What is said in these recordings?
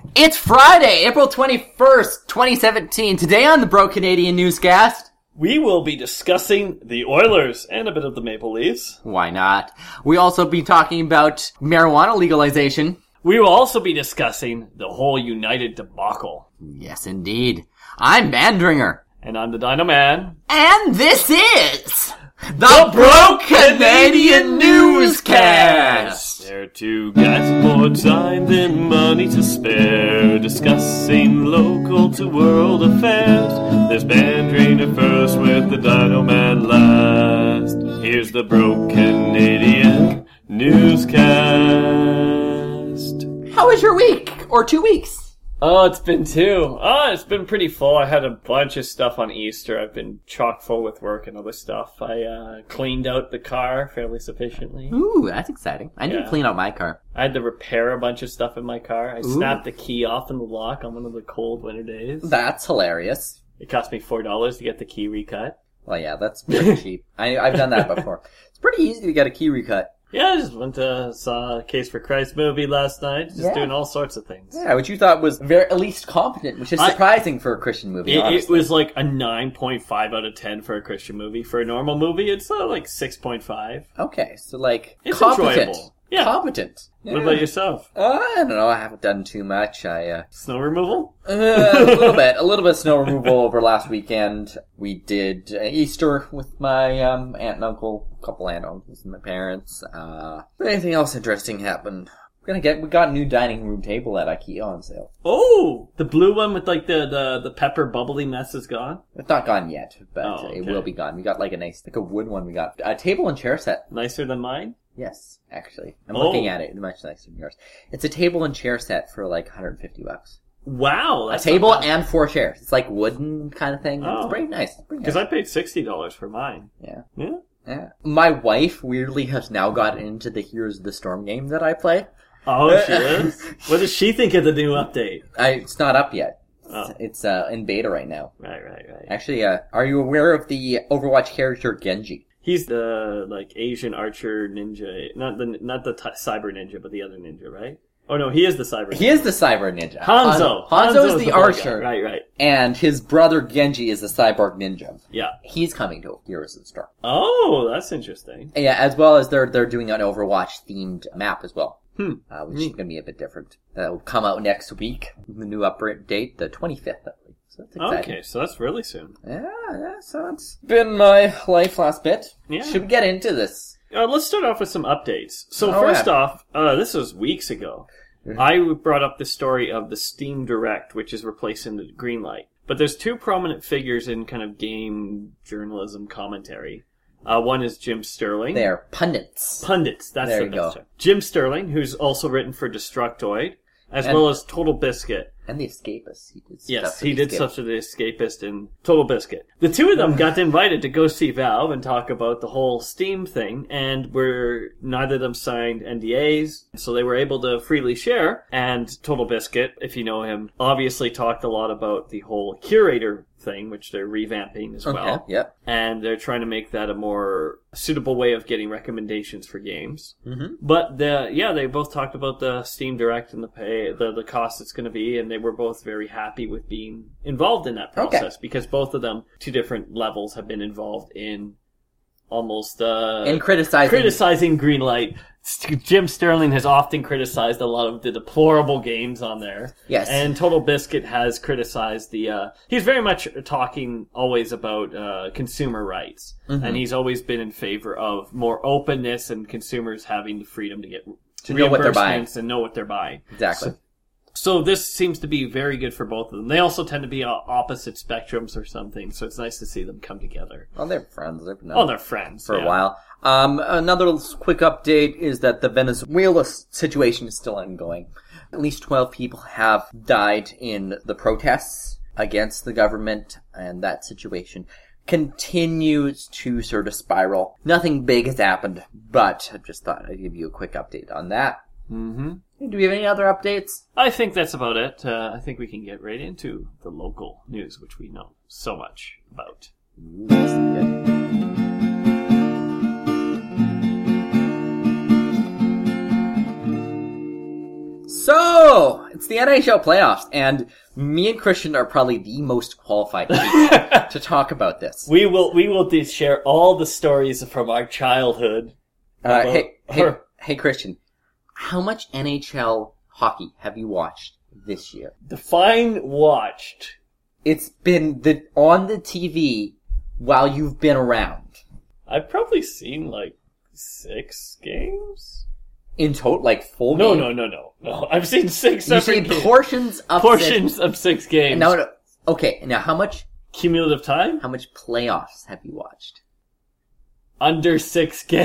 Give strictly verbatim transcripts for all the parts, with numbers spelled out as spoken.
It's Friday, April twenty-first, twenty seventeen. Today on the Bro Canadian Newscast, we will be discussing the Oilers and a bit of the Maple Leafs. Why not? We also be talking about marijuana legalization. We will also be discussing the whole United debacle. Yes, indeed. I'm Mandringer. And I'm the Dino Man. And this is the, the Bro Canadian Newscast. There are two guys with more time than money to spare, discussing local to world affairs. There's Mandringer first with the Dino Man last. Here's the Bro Canadian Newscast. How was your week? Or two weeks? Oh, it's been two. Oh, it's been pretty full. I had a bunch of stuff on Easter. I've been chock full with work and other stuff. I uh, cleaned out the car fairly sufficiently. Ooh, that's exciting. I need yeah. to clean out my car. I had to repair a bunch of stuff in my car. I Ooh. snapped the key off in the lock on one of the cold winter days. That's hilarious. It cost me four dollars to get the key recut. Well, yeah, that's pretty cheap. I, I've done that before. It's pretty easy to get a key recut. Yeah, I just went to saw a Case for Christ movie last night. Just yeah. doing all sorts of things. Yeah, which you thought was very at least competent, which is surprising I, for a Christian movie. It, it was like a nine point five out of ten for a Christian movie. For a normal movie, it's uh, like six point five. Okay, so like it's competent. enjoyable. Yeah, competent. Yeah. What about yourself? Uh, I don't know. I haven't done too much. I uh, snow removal. Uh, a little bit, a little bit of snow removal over last weekend. We did uh, Easter with my um, aunt and uncle, a couple aunt and uncles, and my parents. Uh, anything else interesting happened? We're gonna get. We got a new dining room table at IKEA on sale. Oh, the blue one with like the the, the pepper bubbly mess is gone. It's not gone yet, but oh, okay. it will be gone. We got like a nice, like a wood one. We got a table and chair set. Nicer than mine. Yes, actually. I'm oh. looking at it. It's much nicer than yours. It's a table and chair set for like one hundred fifty bucks. Wow. That's a table and four chairs. It's like wooden kind of thing. Oh. It's pretty nice. Because nice. I paid sixty dollars for mine. Yeah. Yeah. Yeah. My wife weirdly has now gotten into the Heroes of the Storm game that I play. Oh, she is? What does she think of the new update? I, it's not up yet. Oh. It's, it's uh, in beta right now. Right, right, right. Actually, uh, are you aware of the Overwatch character Genji? He's the, like, Asian archer ninja. Not the not the t- cyber ninja, but the other ninja, right? Oh, no, he is the cyber ninja. He is the cyber ninja. Hanzo. Hanzo, Hanzo is, is the, the archer. Guy. Right, right. And his brother Genji is the cyborg ninja. Yeah. He's coming to Heroes of the Storm. Oh, that's interesting. Yeah, as well as they're they're doing an Overwatch-themed map as well. Hmm. Uh, which mm. is going to be a bit different. That will come out next week. The new update date, the twenty-fifth, I believe. So that's exciting. Okay, so that's really soon. Yeah, yeah, so it's been my life last bit. Yeah. Should we get into this? Uh, let's start off with some updates. So oh, first yeah. off, uh, this was weeks ago. Mm-hmm. I brought up the story of the Steam Direct, which is replacing the Greenlight. But there's two prominent figures in kind of game journalism commentary. Uh, one is Jim Sterling. They're pundits. Pundits, that's there the you best go. term. Jim Sterling, who's also written for Destructoid, as and, well as Total Biscuit. And The Escapist. He did yes, stuff he did Escapist. stuff for The Escapist and Total Biscuit. The two of them got invited to go see Valve and talk about the whole Steam thing, and were neither of them signed N D As, so they were able to freely share. And Total Biscuit, if you know him, obviously talked a lot about the whole Curator thing, which they're revamping as okay, well. Yep. And they're trying to make that a more suitable way of getting recommendations for games. Mm-hmm. But the yeah, they both talked about the Steam Direct and the pay, the the cost it's going to be, and they were both very happy with being involved in that process, okay. because both of them, two different levels, have been involved in almost uh, in criticizing criticizing Greenlight. Jim Sterling has often criticized a lot of the deplorable games on there. Yes. And Total Biscuit has criticized the, uh, he's very much talking always about, uh, consumer rights. Mm-hmm. And he's always been in favor of more openness and consumers having the freedom to get to know what they're buying. And know what they're buying. Exactly. So, so this seems to be very good for both of them. They also tend to be uh, opposite spectrums or something, so it's nice to see them come together. Well, they're friends. They've known oh, they're friends. For yeah. a while. Um, another quick update is that the Venezuela situation is still ongoing. At least twelve people have died in the protests against the government, and that situation continues to sort of spiral. Nothing big has happened, but I just thought I'd give you a quick update on that. Mm-hmm. Do we have any other updates? I think that's about it. Uh, I think we can get right into the local news, which we know so much about. Ooh, that's good. So, It's the N H L playoffs, and me and Christian are probably the most qualified people to talk about this. We will we will de- share all the stories from our childhood. Uh, hey, hey, hey, Christian, how much N H L hockey have you watched this year? Define watched. It's been the on the T V while you've been around. I've probably seen like six games. In total, like full No, games? no, no, no, no. I've seen six You separate say games. portions of Portions six. of six games. Now, no, okay, now how much Cumulative time? how much playoffs have you watched? Under six games.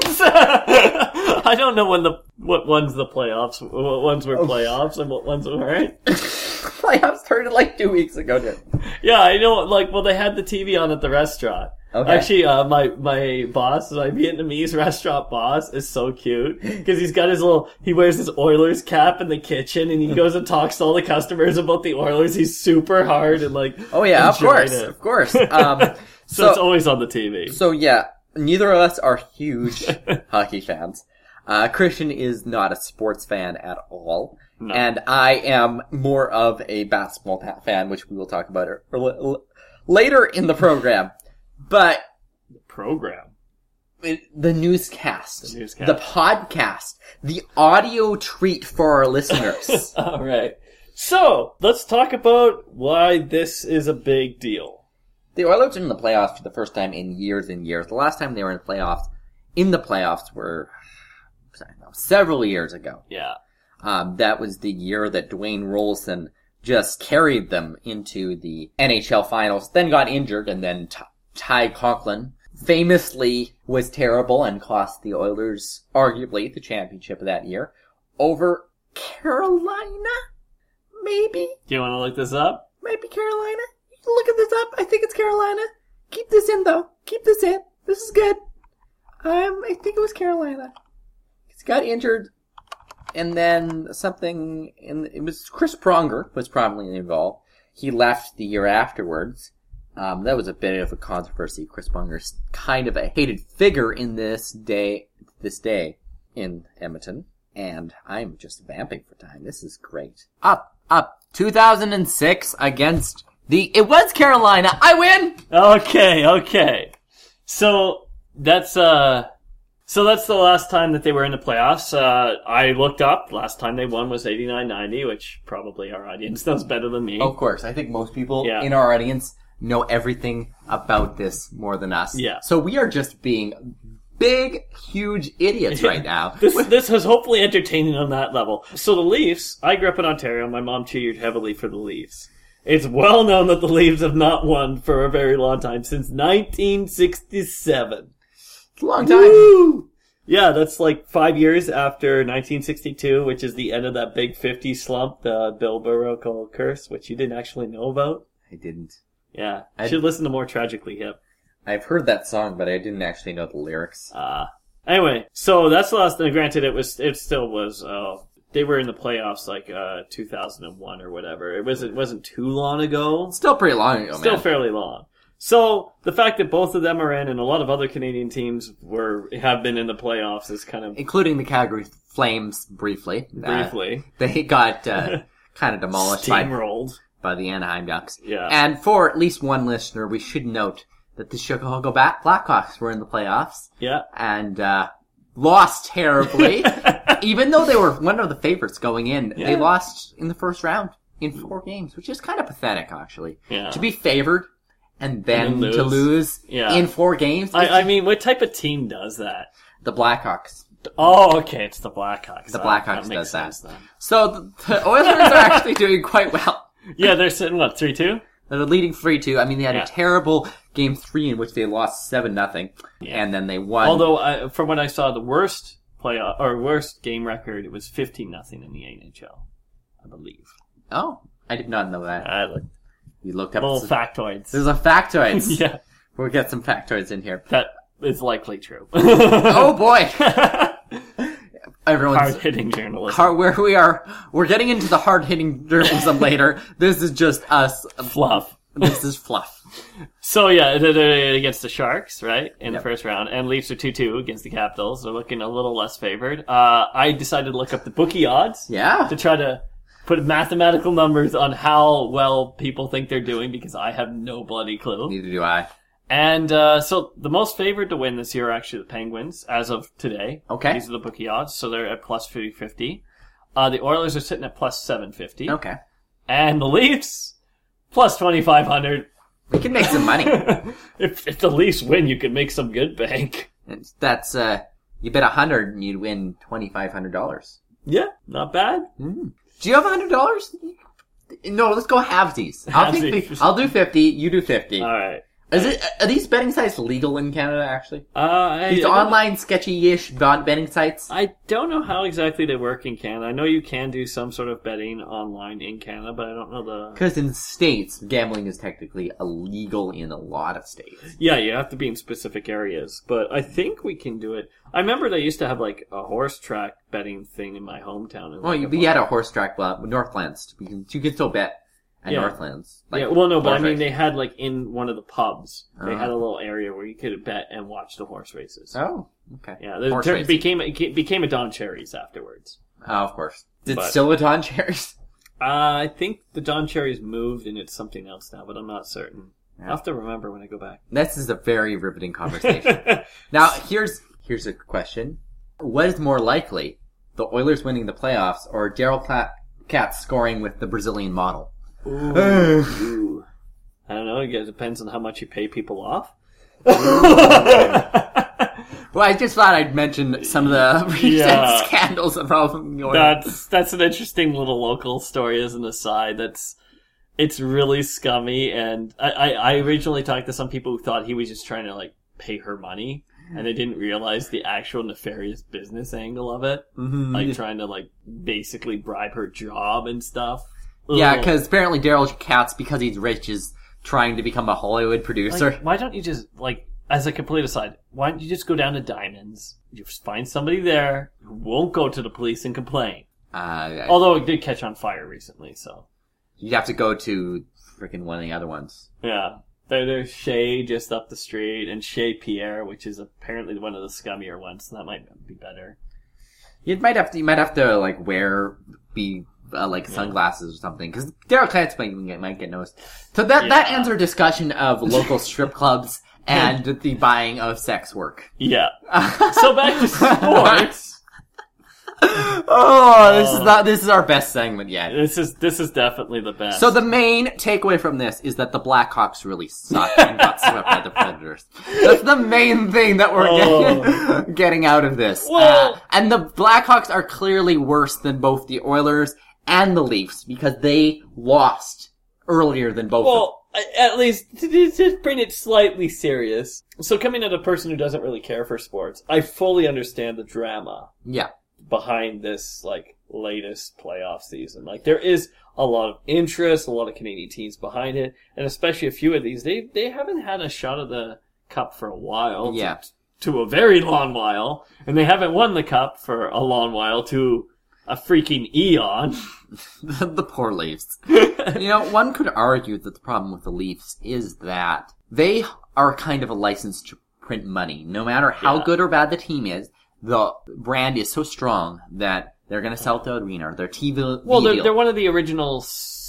I don't know when the what ones the playoffs, what ones were playoffs and what ones weren't. Playoffs started like two weeks ago, dude. Yeah, I know. Like, well, they had the T V on at the restaurant. Okay. Actually, uh, my my boss, my Vietnamese restaurant boss, is so cute because he's got his little. He wears his Oilers cap in the kitchen, and he goes and talks to all the customers about the Oilers. He's super hard and like. Oh yeah, of enjoying course, it. of course. Um, So, so, it's always on the T V. so yeah, neither of us are huge hockey fans. Uh, Christian is not a sports fan at all. No. And I am more of a basketball pa- fan, which we will talk about er- er- l- later in the program. But Program. it- the newscast, The newscast. the podcast, the audio treat for our listeners. All right. So let's talk about why this is a big deal. The Oilers are in the playoffs for the first time in years and years. The last time they were in the playoffs, in the playoffs, were sorry, no, several years ago. Yeah. Um, that was the year that Dwayne Rolson just carried them into the N H L finals, then got injured, and then T- Ty Conklin famously was terrible and cost the Oilers, arguably, the championship of that year, over Carolina? Maybe? Do you want to look this up? Maybe Carolina? Look at this up. I think it's Carolina. Keep this in, though. Keep this in. This is good. Um, I think it was Carolina. He got injured. And then something, in, it was Chris Pronger was probably involved. He left the year afterwards. Um, that was a bit of a controversy. Chris Pronger's kind of a hated figure in this day, this day in Edmonton. And I'm just vamping for time. This is great. Up, up. two thousand six against the, it was Carolina. I win! Okay, okay. So that's uh so that's the last time that they were in the playoffs. Uh I looked up, last time they won was eighty-nine ninety, which probably our audience knows better than me. Of course. I think most people Yeah. in our audience know everything about this more than us. Yeah. So we are just being big, huge idiots right now. This this was hopefully entertaining on that level. So the Leafs, I grew up in Ontario, my mom cheered heavily for the Leafs. It's well known that the Leafs have not won for a very long time, since nineteen sixty-seven. It's a long time. Woo! Yeah, that's like five years after nineteen sixty-two, which is the end of that big fifty slump, the Bill Barocco curse, which you didn't actually know about. I didn't. Yeah, I- should listen to more Tragically Hip. I've heard that song, but I didn't actually know the lyrics. Uh, anyway, so that's the last thing. Granted, it was, it still was, uh, they were in the playoffs like, uh, two thousand one or whatever. It wasn't, it wasn't too long ago. Still pretty long ago, Still man. fairly long. So, the fact that both of them are in and a lot of other Canadian teams were, have been in the playoffs is kind of, Including the Calgary Flames, briefly. Uh, briefly, they got uh, kind of demolished by, steamrolled. by the Anaheim Ducks. Yeah. And for at least one listener, we should note that the Chicago Bat- Blackhawks were in the playoffs. Yeah. And uh, lost terribly. Even though they were one of the favorites going in, Yeah. they lost in the first round in four games, which is kind of pathetic, actually. Yeah. To be favored and then And then to lose. lose Yeah. in four games. I, I mean, what type of team does that? the Blackhawks. Oh, okay, it's the Blackhawks. The That- Blackhawks that makes does that. sense then. So the, the Oilers are actually doing quite well. Yeah, they're sitting, what, three two? They're leading three two. I mean, they had Yeah. a terrible game three in which they lost seven nothing, Yeah. and then they won. Although, I, from what I saw, the worst playoff, or worst game record, it was fifteen nothing in the N H L, I believe. Oh, I did not know that. I looked. You looked up. Little factoids. There's a factoids. Yeah, We'll get some factoids in here. that is likely true. Oh boy! Everyone's Hard-hitting journalism. hard, where we are. We're getting into the hard-hitting journalism later. This is just us. Fluff. This is fluff. So yeah, they're, they're against the Sharks, right, in Yep. the first round, and Leafs are two two against the Capitals. They're looking a little less favored. Uh, I decided to look up the bookie odds Yeah. to try to put mathematical numbers on how well people think they're doing because I have no bloody clue. Neither do I. And uh, so the most favored to win this year are actually the Penguins as of today. Okay. These are the bookie odds, so they're at plus fifty fifty. Uh, the Oilers are sitting at plus seven fifty. Okay. And the Leafs, plus twenty-five hundred. We can make some money. if, if the Leafs win, you can make some good bank. It's, that's, uh, you bet a hundred and you'd win twenty-five hundred dollars. Yeah, not bad. Mm. Do you have a hundred dollars? No, let's go halvesies. I'll, think Halvesies. I'll do fifty, you do fifty. Alright. Is it, are these betting sites legal in Canada, actually? Uh, I, These I don't- online sketchy-ish betting sites? I don't know how exactly they work in Canada. I know you can do some sort of betting online in Canada, but I don't know the... Because in states, gambling is technically illegal in a lot of states. Yeah, you have to be in specific areas, but I think we can do it. I remember they used to have, like, a horse track betting thing in my hometown. Well, you, we had a horse track, well, Northlands. You can, you can still bet at Yeah. Northlands. Like yeah, well, no, but I horse mean, race. they had, like, in one of the pubs, they Uh-huh. had a little area where you could bet and watch the horse races. Oh, okay. Yeah, there, Horse there racing. became, it became a Don Cherry's afterwards. Oh, of course. Is it But- still a Don Cherries? Uh, I think the Don Cherry's moved and it's something else now, but I'm not certain. Yeah. I'll have to remember when I go back. This is a very riveting conversation. Now, here's here's a question. What is more likely, the Oilers winning the playoffs or Daryl Cat- Katz scoring with the Brazilian model? Ooh. Ooh. I don't know. It depends on how much you pay people off. Well, I just thought I'd mention some of the recent Yeah. scandals involving the Oilers. That's that's an interesting little local story as an aside. That's it's really scummy, and I, I, I originally talked to some people who thought he was just trying to like pay her money, and they didn't realize the actual nefarious business angle of it, Mhm. like trying to like basically bribe her job and stuff. Yeah, Ugh. because apparently Daryl Katz, because he's rich, is trying to become a Hollywood producer. Like, why don't you just, like, as a complete aside, why don't you just go down to Diamonds, you find somebody there who won't go to the police and complain? Uh, Although it did catch on fire recently, so. you'd have to go to freaking one of the other ones. Yeah. There, there's Shay just up the street, and Shay Pierre, which is apparently one of the scummier ones, so that might be better. You might have to, you might have to like wear, be uh, like sunglasses or something, because Daryl Katz might, might get noticed. So that that Yeah. ends our discussion of local strip clubs and the buying of sex work. Yeah. So back to sports. Oh, this is not, this is our best segment yet. This is this is definitely the best. So the main takeaway from this is that the Blackhawks really suck and got swept by the Predators. That's the main thing that we're Oh. getting, getting out of this. Well- Uh, and the Blackhawks are clearly worse than both the Oilers and the Leafs because they lost earlier than both of them. Well, at least to, to bring it slightly serious. So coming as a person who doesn't really care for sports, I fully understand the drama Yeah. behind this, like, latest playoff season. Like, there is a lot of interest, a lot of Canadian teams behind it, and especially a few of these, they they haven't had a shot of the cup for a while. Yeah. To, to a very long while. And they haven't won the cup for a long while to a freaking eon. The poor Leafs. You know, one could argue that the problem with the Leafs is that they are kind of a license to print money. No matter how Yeah. good or bad the team is, the brand is so strong that they're going to sell to arena. Their T V Well, they're, deal. they're one of the original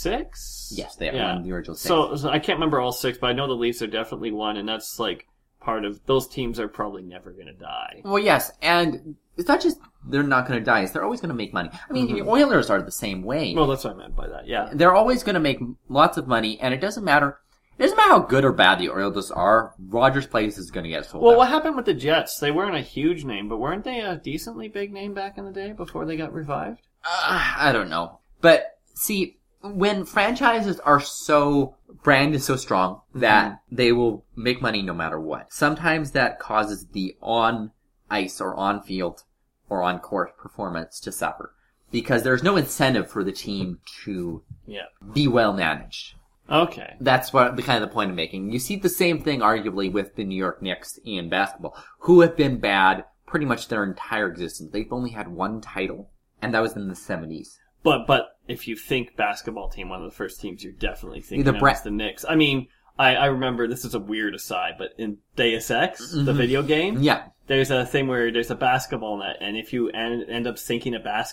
six? Yes, they are Yeah. one of the original six. So, so I can't remember all six, but I know the Leafs are definitely one, and that's like part of those teams are probably never going to die. Well, yes, and it's not just they're not going to die; it's they're always going to make money. I mean, the Oilers are the same way. Well, that's what I meant by that. Yeah. They're always going to make lots of money, and it doesn't matter. It doesn't matter how good or bad the Oilers are. Rogers Place is going to get sold Well, out. what happened with the Jets? They weren't a huge name, but weren't they a decently big name back in the day before they got revived? Uh, I don't know. But, see, when franchises are so, brand is so strong that they will make money no matter what. Sometimes that causes the on-ice or on-field or on-court performance to suffer. Because there's no incentive for the team to Yeah. be well managed. Okay. That's what the kind of the point I'm making. You see the same thing arguably with the New York Knicks in basketball, who have been bad pretty much their entire existence. They've only had one title, and that was in the seventies. But but if you think basketball team, one of the first teams you're definitely thinking The of Bra- is the Knicks. I mean, I, I remember, this is a weird aside, but in Deus Ex, the video game, Yeah. there's a thing where there's a basketball net, and if you end, end up sinking a basket,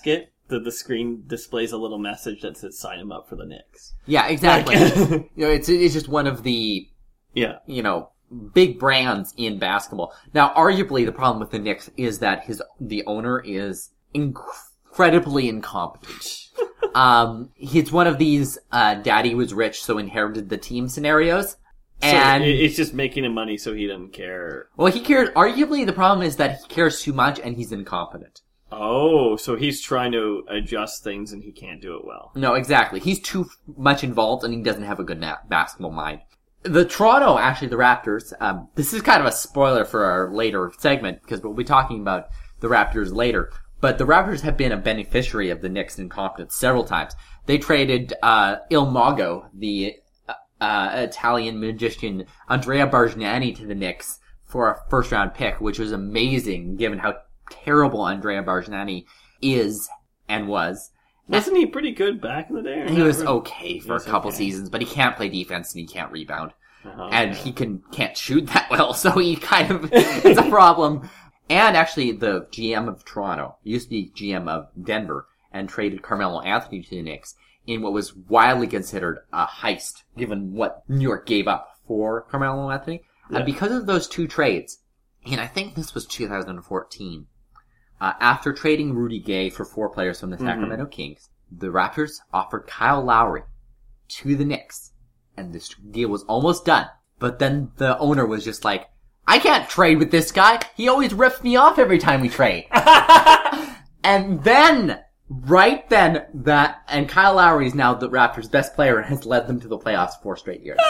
the, the screen displays a little message that says sign him up for the Knicks. Yeah, exactly. you know, it's it's just one of the yeah, you know, big brands in basketball. Now, arguably, the problem with the Knicks is that his the owner is incredibly incompetent. um, he's one of these uh, daddy was rich, so inherited the team scenarios. And so it's just making him money, so he doesn't care. Well, he cares. Arguably, the problem is that he cares too much, and he's incompetent. Oh, so he's trying to adjust things, and he can't do it well. No, exactly. He's too much involved, and he doesn't have a good na- basketball mind. The Toronto, actually, the Raptors. Um, this is kind of a spoiler for our later segment because we'll be talking about the Raptors later. But the Raptors have been a beneficiary of the Knicks' incompetence several times. They traded uh, Il Mago, the Uh, Italian magician Andrea Bargnani to the Knicks for a first round pick, which was amazing given how terrible Andrea Bargnani is and was. Wasn't he pretty good back in the day? He was okay for was a couple okay. seasons, but he can't play defense and he can't rebound. Oh, and yeah. he can, can't shoot that well, so he kind of, it's a problem. And actually the G M of Toronto, used to be G M of Denver, and traded Carmelo Anthony to the Knicks in what was widely considered a heist, given what New York gave up for Carmelo Anthony. Yeah. And because of those two trades, and I think this was two thousand fourteen, uh, after trading Rudy Gay for four players from the Sacramento mm-hmm. Kings, the Raptors offered Kyle Lowry to the Knicks, and this deal was almost done. But then the owner was just like, I can't trade with this guy. He always rips me off every time we trade. And then... Right then, that, and Kyle Lowry is now the Raptors' best player and has led them to the playoffs four straight years.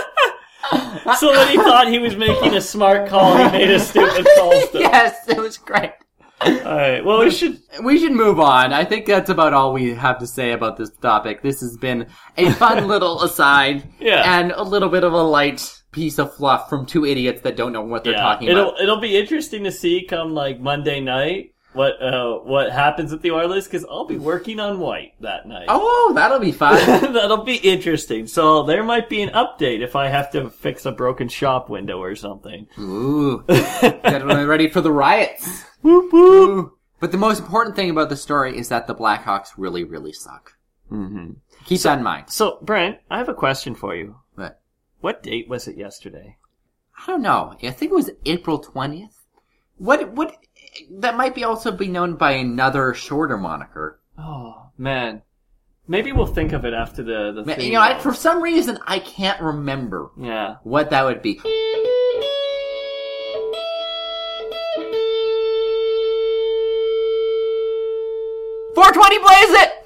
So when he thought he was making a smart call, he made a stupid call. Still. Yes, it was great. Alright, well we should... We should move on. I think that's about all we have to say about this topic. This has been a fun little aside. Yeah. And a little bit of a light piece of fluff from two idiots that don't know what they're yeah. talking it'll, about. It'll be interesting to see come like Monday night. What uh what happens with the Oilers? Because I'll be working on White that night. Oh, that'll be fun. That'll be interesting. So there might be an update if I have to fix a broken shop window or something. Ooh, get ready for the riots. Whoop whoop. Ooh. But the most important thing about the story is that the Blackhawks really, really suck. Mm-hmm. Keep so, that in mind. So, Brent, I have a question for you. What? What date was it yesterday? I don't know. I think it was April twentieth. What? What? That might be also be known by another shorter moniker. Oh, man. Maybe we'll think of it after the, the Man, theme you know, I, goes. for some reason, I can't remember Yeah. what that would be. four twenty Blaze it!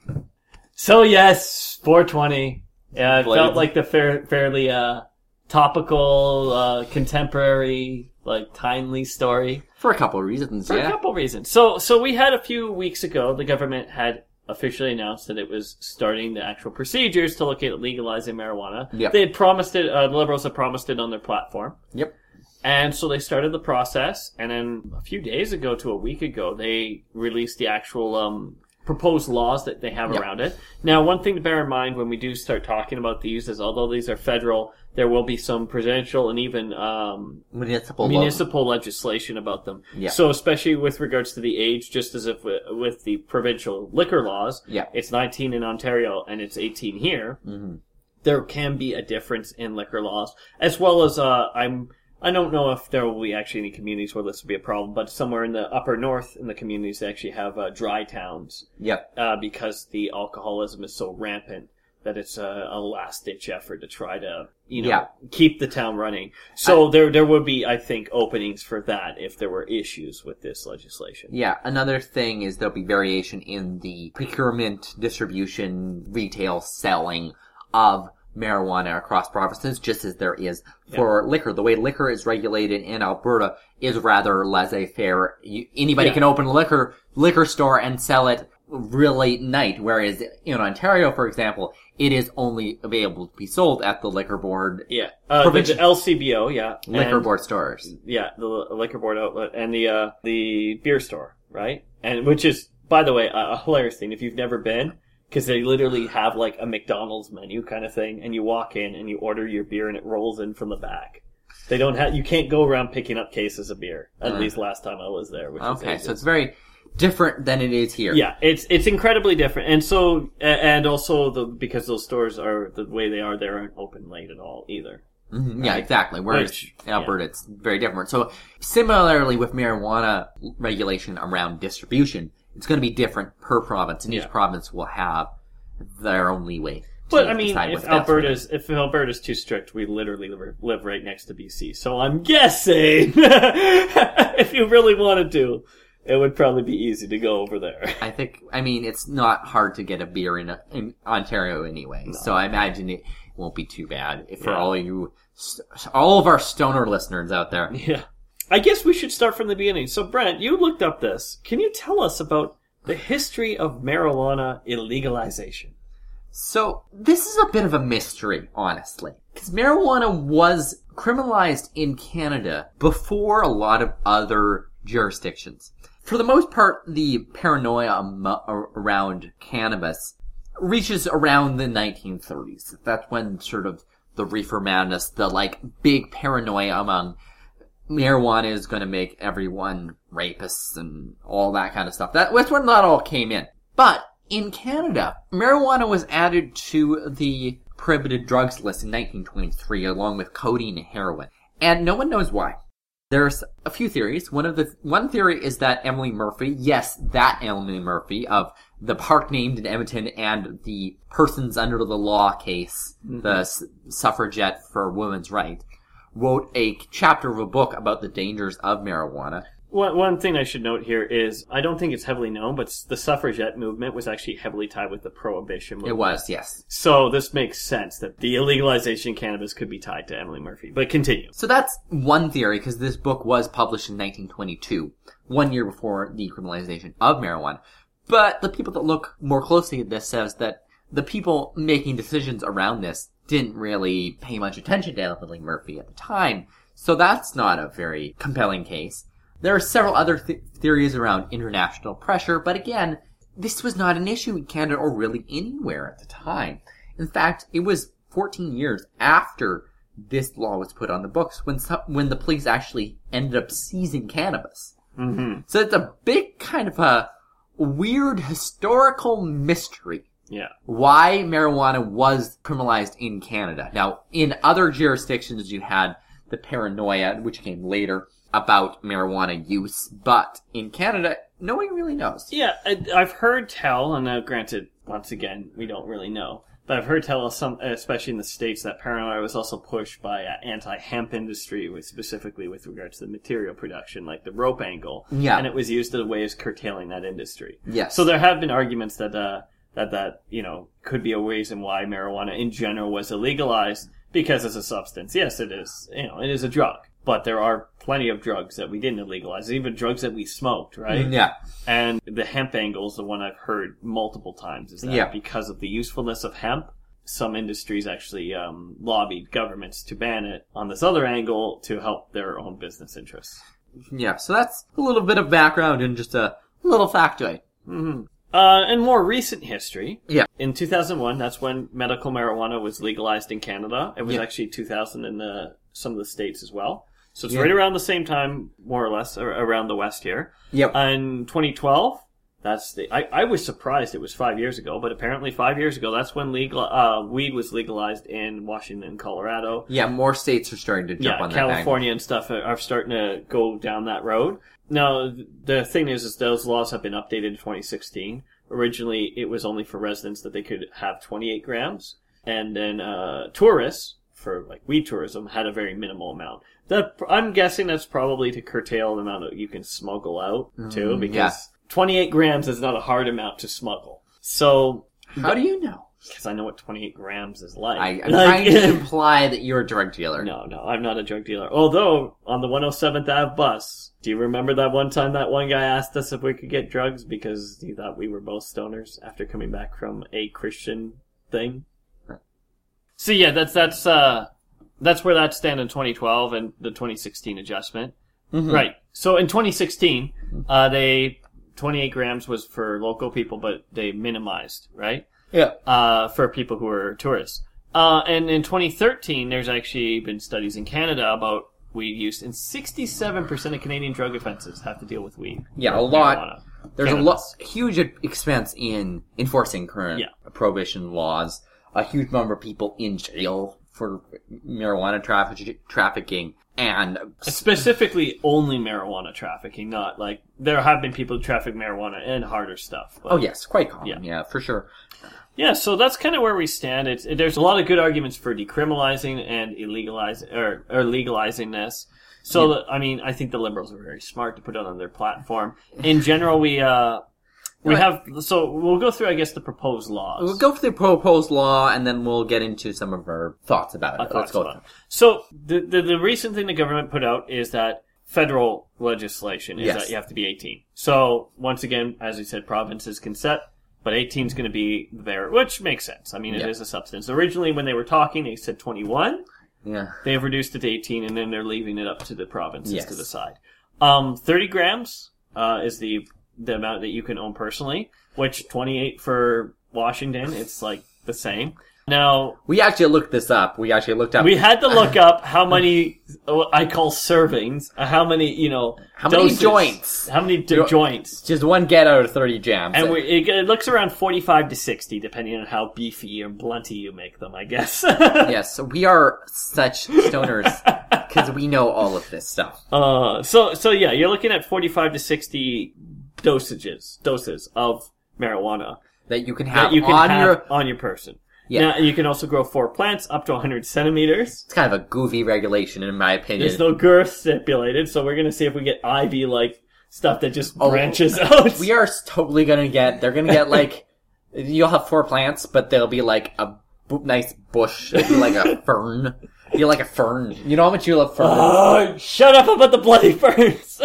So, yes, four twenty. Yeah, it Blades. felt like the fair, fairly uh, topical, uh, contemporary, like, timely story. For a couple of reasons, For yeah. a couple reasons. So, so we had a few weeks ago, the government had officially announced that it was starting the actual procedures to look at legalizing marijuana. Yep. They had promised it, uh, the Liberals had promised it on their platform. Yep. And so they started the process, and then a few days ago to a week ago, they released the actual, um, proposed laws that they have Yep. around it. Now, one thing to bear in mind when we do start talking about these is although these are federal, there will be some presidential and even um, Municipal municipal legislation about them. Yeah. So especially with regards to the age, just as if with, with the provincial liquor laws, Yeah. it's nineteen in Ontario and it's eighteen here. Mm-hmm. There can be a difference in liquor laws, as well as uh, I'm. I don't know if there will be actually any communities where this will be a problem, but somewhere in the upper north in the communities they actually have uh, dry towns Yep. uh, because the alcoholism is so rampant that it's a, a last-ditch effort to try to, you know, Yeah. keep the town running. So I, there there would be, I think, openings for that if there were issues with this legislation. Yeah, another thing is there'll be variation in the procurement, distribution, retail, selling of marijuana across provinces, just as there is for yeah. liquor. The way liquor is regulated in Alberta is rather laissez-faire. You, anybody yeah. can open a liquor liquor store and sell it real late night, whereas in Ontario, for example, it is only available to be sold at the liquor board. Yeah, uh, the, the L C B O, yeah, liquor and, board stores. Yeah, the liquor board outlet and the uh, the beer store, right? And which is, by the way, a, a hilarious thing if you've never been. Because they literally have like a McDonald's menu kind of thing, and you walk in and you order your beer and it rolls in from the back. They don't have, you can't go around picking up cases of beer. At uh, least last time I was there. Which okay, is so it's very different than it is here. Yeah, it's it's incredibly different, and so and also the because those stores are the way they are, they aren't open late at all either. Mm-hmm. Yeah, right? Exactly. Whereas Which, in Alberta, yeah. it's very different. So similarly with marijuana regulation around distribution, it's going to be different per province, and yeah. each province will have their own leeway. But I mean, if Alberta's if Alberta's too strict, we literally live, live right next to B C. So I'm guessing if you really wanted to, it would probably be easy to go over there. I think. I mean, it's not hard to get a beer in, in Ontario anyway, no. so I imagine it won't be too bad for yeah. all of you, all of our stoner listeners out there. Yeah, I guess we should start from the beginning. So, Brent, you looked up this. Can you tell us about the history of marijuana illegalization? So, this is a bit of a mystery, honestly. Because marijuana was criminalized in Canada before a lot of other jurisdictions. For the most part, the paranoia around cannabis reaches around the nineteen thirties. That's when sort of the reefer madness, the like big paranoia among marijuana is going to make everyone rapists and all that kind of stuff. That, that's when that all came in. But in Canada, marijuana was added to the prohibited drugs list in nineteen twenty-three, along with codeine and heroin. And no one knows why. There's a few theories. One of the one theory is that Emily Murphy, yes, that Emily Murphy of the park named in Edmonton and the Persons Under the Law case, mm-hmm. the s- suffragette for women's rights, wrote a chapter of a book about the dangers of marijuana. One, one thing I should note here is, I don't think it's heavily known, but the suffragette movement was actually heavily tied with the prohibition movement. It was, yes. So this makes sense that the illegalization of cannabis could be tied to Emily Murphy. But continue. So that's one theory, because this book was published in nineteen twenty-two, one year before the criminalization of marijuana. But the people that look more closely at this says that the people making decisions around this didn't really pay much attention to Emily Murphy at the time. So that's not a very compelling case. There are several other th- theories around international pressure, but again, this was not an issue in Canada or really anywhere at the time. In fact, it was fourteen years after this law was put on the books when some, when the police actually ended up seizing cannabis. Mm-hmm. So it's a big kind of a weird historical mystery. Yeah. Why marijuana was criminalized in Canada. Now, in other jurisdictions, you had the paranoia, which came later, about marijuana use, but in Canada, no one really knows. Yeah, I, I've heard tell, and now granted, once again, we don't really know, but I've heard tell, some, especially in the States, that paranoia was also pushed by uh, anti-hemp industry, with, specifically with regards to the material production, like the rope angle. Yeah. And it was used as a way of curtailing that industry. Yes. So there have been arguments that, uh, that, that, you know, could be a reason why marijuana in general was illegalized, because as a substance, yes, it is, you know, it is a drug. But there are plenty of drugs that we didn't legalize, even drugs that we smoked, right? Yeah. And the hemp angle is the one I've heard multiple times, is that yeah. because of the usefulness of hemp, some industries actually um, lobbied governments to ban it on this other angle to help their own business interests. Yeah, so that's a little bit of background and just a little factoid. Mm-hmm. Uh, in more recent history, yeah. in two thousand one, that's when medical marijuana was legalized in Canada. It was yeah. actually two thousand in the, some of the states as well. So it's yeah. right around the same time, more or less, around the West here. Yep. In twenty twelve, that's the. I, I was surprised it was five years ago, but apparently five years ago, that's when legal uh, weed was legalized in Washington and Colorado. Yeah, more states are starting to jump yeah, on that. California and stuff are starting to go down that road. Now, the thing is, is those laws have been updated in twenty sixteen. Originally, it was only for residents that they could have twenty-eight grams, and then uh, tourists, for like weed tourism, had a very minimal amount. That, I'm guessing that's probably to curtail the amount that you can smuggle out, too, mm, because yeah. twenty-eight grams is not a hard amount to smuggle. So... How do you know? Because I know what twenty-eight grams is like. I, I'm like, trying to imply that you're a drug dealer. No, no, I'm not a drug dealer. Although, on the one oh seventh Avenue bus, do you remember that one time that one guy asked us if we could get drugs because he thought we were both stoners after coming back from a Christian thing? Huh. So yeah, that's, that's, uh... That's where that stand in twenty twelve and the twenty sixteen adjustment. Mm-hmm. Right. So in twenty sixteen, uh, they, twenty-eight grams was for local people, but they minimized, right? Yeah. Uh, for people who are tourists. Uh, and in twenty thirteen, there's actually been studies in Canada about weed use, and sixty-seven percent of Canadian drug offenses have to deal with weed. Yeah, a lot, marijuana. there's a cannabis. lo- huge expense in enforcing current Yeah. prohibition laws. A huge number of people in jail for marijuana traffic- trafficking, and Specifically only marijuana trafficking, not like, there have been people who traffic marijuana and harder stuff. But, oh yes, quite common. Yeah. Yeah, for sure. yeah, so that's kind of where we stand. It's, it, there's a lot of good arguments for decriminalizing and illegalizing, or, or legalizing this. So, Yeah. the, I mean, I think the Liberals are very smart to put it on their platform. In general, we, uh, we Right. have, so we'll go through, I guess, the proposed laws. We'll go for the proposed law, and then we'll get into some of our thoughts about Our it. Let's thoughts go. about it. So, the, the, the recent thing the government put out is that federal legislation is Yes. that you have to be eighteen. So, once again, as we said, provinces can set, but eighteen is going to be there, which makes sense. I mean, it Yeah. is a substance. Originally, when they were talking, they said twenty-one. Yeah. They've reduced it to eighteen, and then they're leaving it up to the provinces Yes. to decide. Um, thirty grams uh, is the the amount that you can own personally, which twenty-eight for Washington, it's like the same. Now, We actually looked this up. We actually looked up we had to look up how many, what I call servings, uh, how many, you know, how many doses, joints. how many d- Jo- joints. Just one get out of thirty jams. And we, it, it looks around forty-five to sixty, depending on how beefy and blunty you make them, I guess. Yes, we are such stoners because we know all of this stuff. Uh, so, so yeah, you're looking at forty-five to sixty dosages, doses of marijuana That you can have that you can on have your. on your person. Yeah. Now, you can also grow four plants up to one hundred centimeters. It's kind of a goofy regulation, in my opinion. There's no girth stipulated, so we're gonna see if we get ivy like stuff that just Oh, branches out. We are totally gonna get. They're gonna get like. You'll have four plants, but they'll be like a b- nice bush. It'll be like a fern. You're like a fern. You know how much you love ferns. Oh, shut up about the bloody ferns.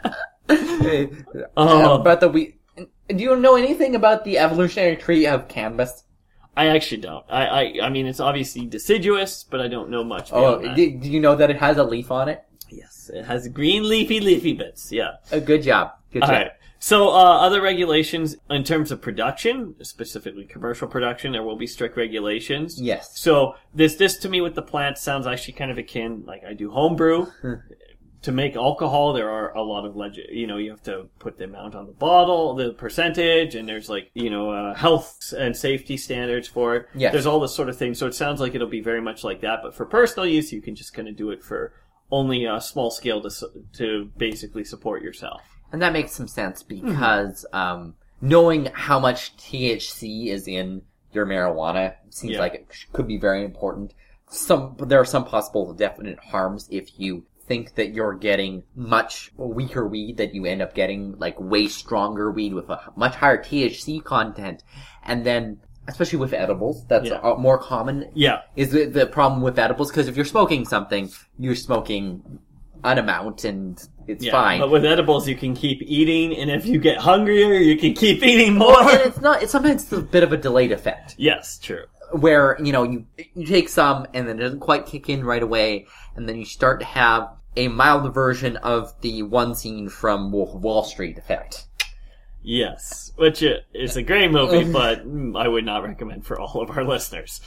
Uh, but the we. Do you know anything about the evolutionary tree of cannabis? I actually don't. I, I, I mean, it's obviously deciduous, but I don't know much Oh, beyond that. do, do you know that it has a leaf on it? Yes, it has green leafy leafy bits. Yeah. Uh, good job. Good All job. right. So, uh, other regulations in terms of production, specifically commercial production, there will be strict regulations. Yes. So, this, this to me with the plants sounds actually kind of akin, like I do homebrew. To make alcohol, there are a lot of leg, you know, you have to put the amount on the bottle, the percentage, and there's like, you know, uh, health and safety standards for it. Yes. There's all this sort of thing. So it sounds like it'll be very much like that. But for personal use, you can just kind of do it for only a small scale to, su- to basically support yourself. And that makes some sense because um, knowing how much T H C is in your marijuana seems Yeah. like it sh- could be very important. Some there are some possible definite harms if you think that you're getting much weaker weed, that you end up getting like way stronger weed with a much higher T H C content, and then especially with edibles, that's Yeah. uh, more common. Yeah. Is the, the problem with edibles because if you're smoking something, you're smoking an amount and it's Yeah, fine. but with edibles, you can keep eating, and if you get hungrier, you can keep eating more. Well, and it's not. It's sometimes it's a bit of a delayed effect, Yes, true. where you know you you take some and then it doesn't quite kick in right away, and then you start to have a mild version of the one scene from Wolf of Wall Street effect. Yes, which uh, is a great movie, but mm, I would not recommend for all of our listeners.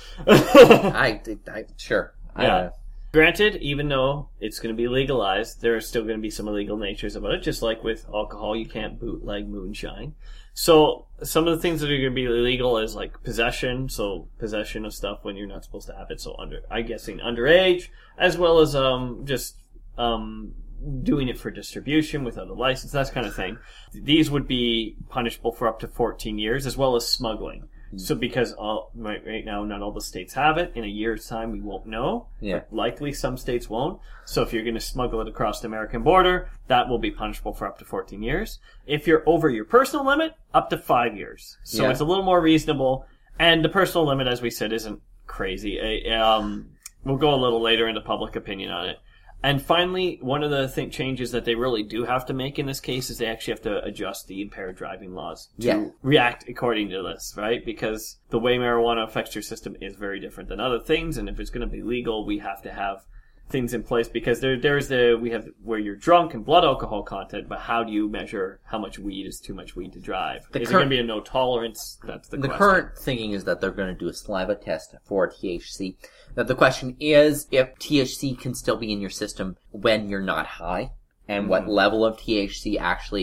I, I sure. I, Yeah. uh, Granted, even though it's going to be legalized, there are still going to be some illegal natures about it, just like with alcohol, you can't bootleg moonshine. So, some of the things that are going to be illegal is like possession, so possession of stuff when you're not supposed to have it, so under, I'm guessing underage, as well as, um, just, um, doing it for distribution without a license, that kind of thing. These would be punishable for up to fourteen years, as well as smuggling. So because all, right, right now not all the states have it, in a year's time we won't know. Yeah. But likely some states won't. So if you're going to smuggle it across the American border, that will be punishable for up to fourteen years. If you're over your personal limit, up to five years. So Yeah. it's a little more reasonable. And the personal limit, as we said, isn't crazy. Uh, Um, we'll go a little later into public opinion on it. And finally, one of the th- changes that they really do have to make in this case is they actually have to adjust the impaired driving laws to Yeah. react according to this, right? Because the way marijuana affects your system is very different than other things, and if it's going to be legal, we have to have things in place because there, there's the we have where you're drunk and blood alcohol content, but how do you measure how much weed is too much weed to drive? The is cur- there going to be a no tolerance? That's the, The question. current thinking is that they're going to do a saliva test for T H C. That the question is if T H C can still be in your system when you're not high, and what Mm-hmm. level of T H C actually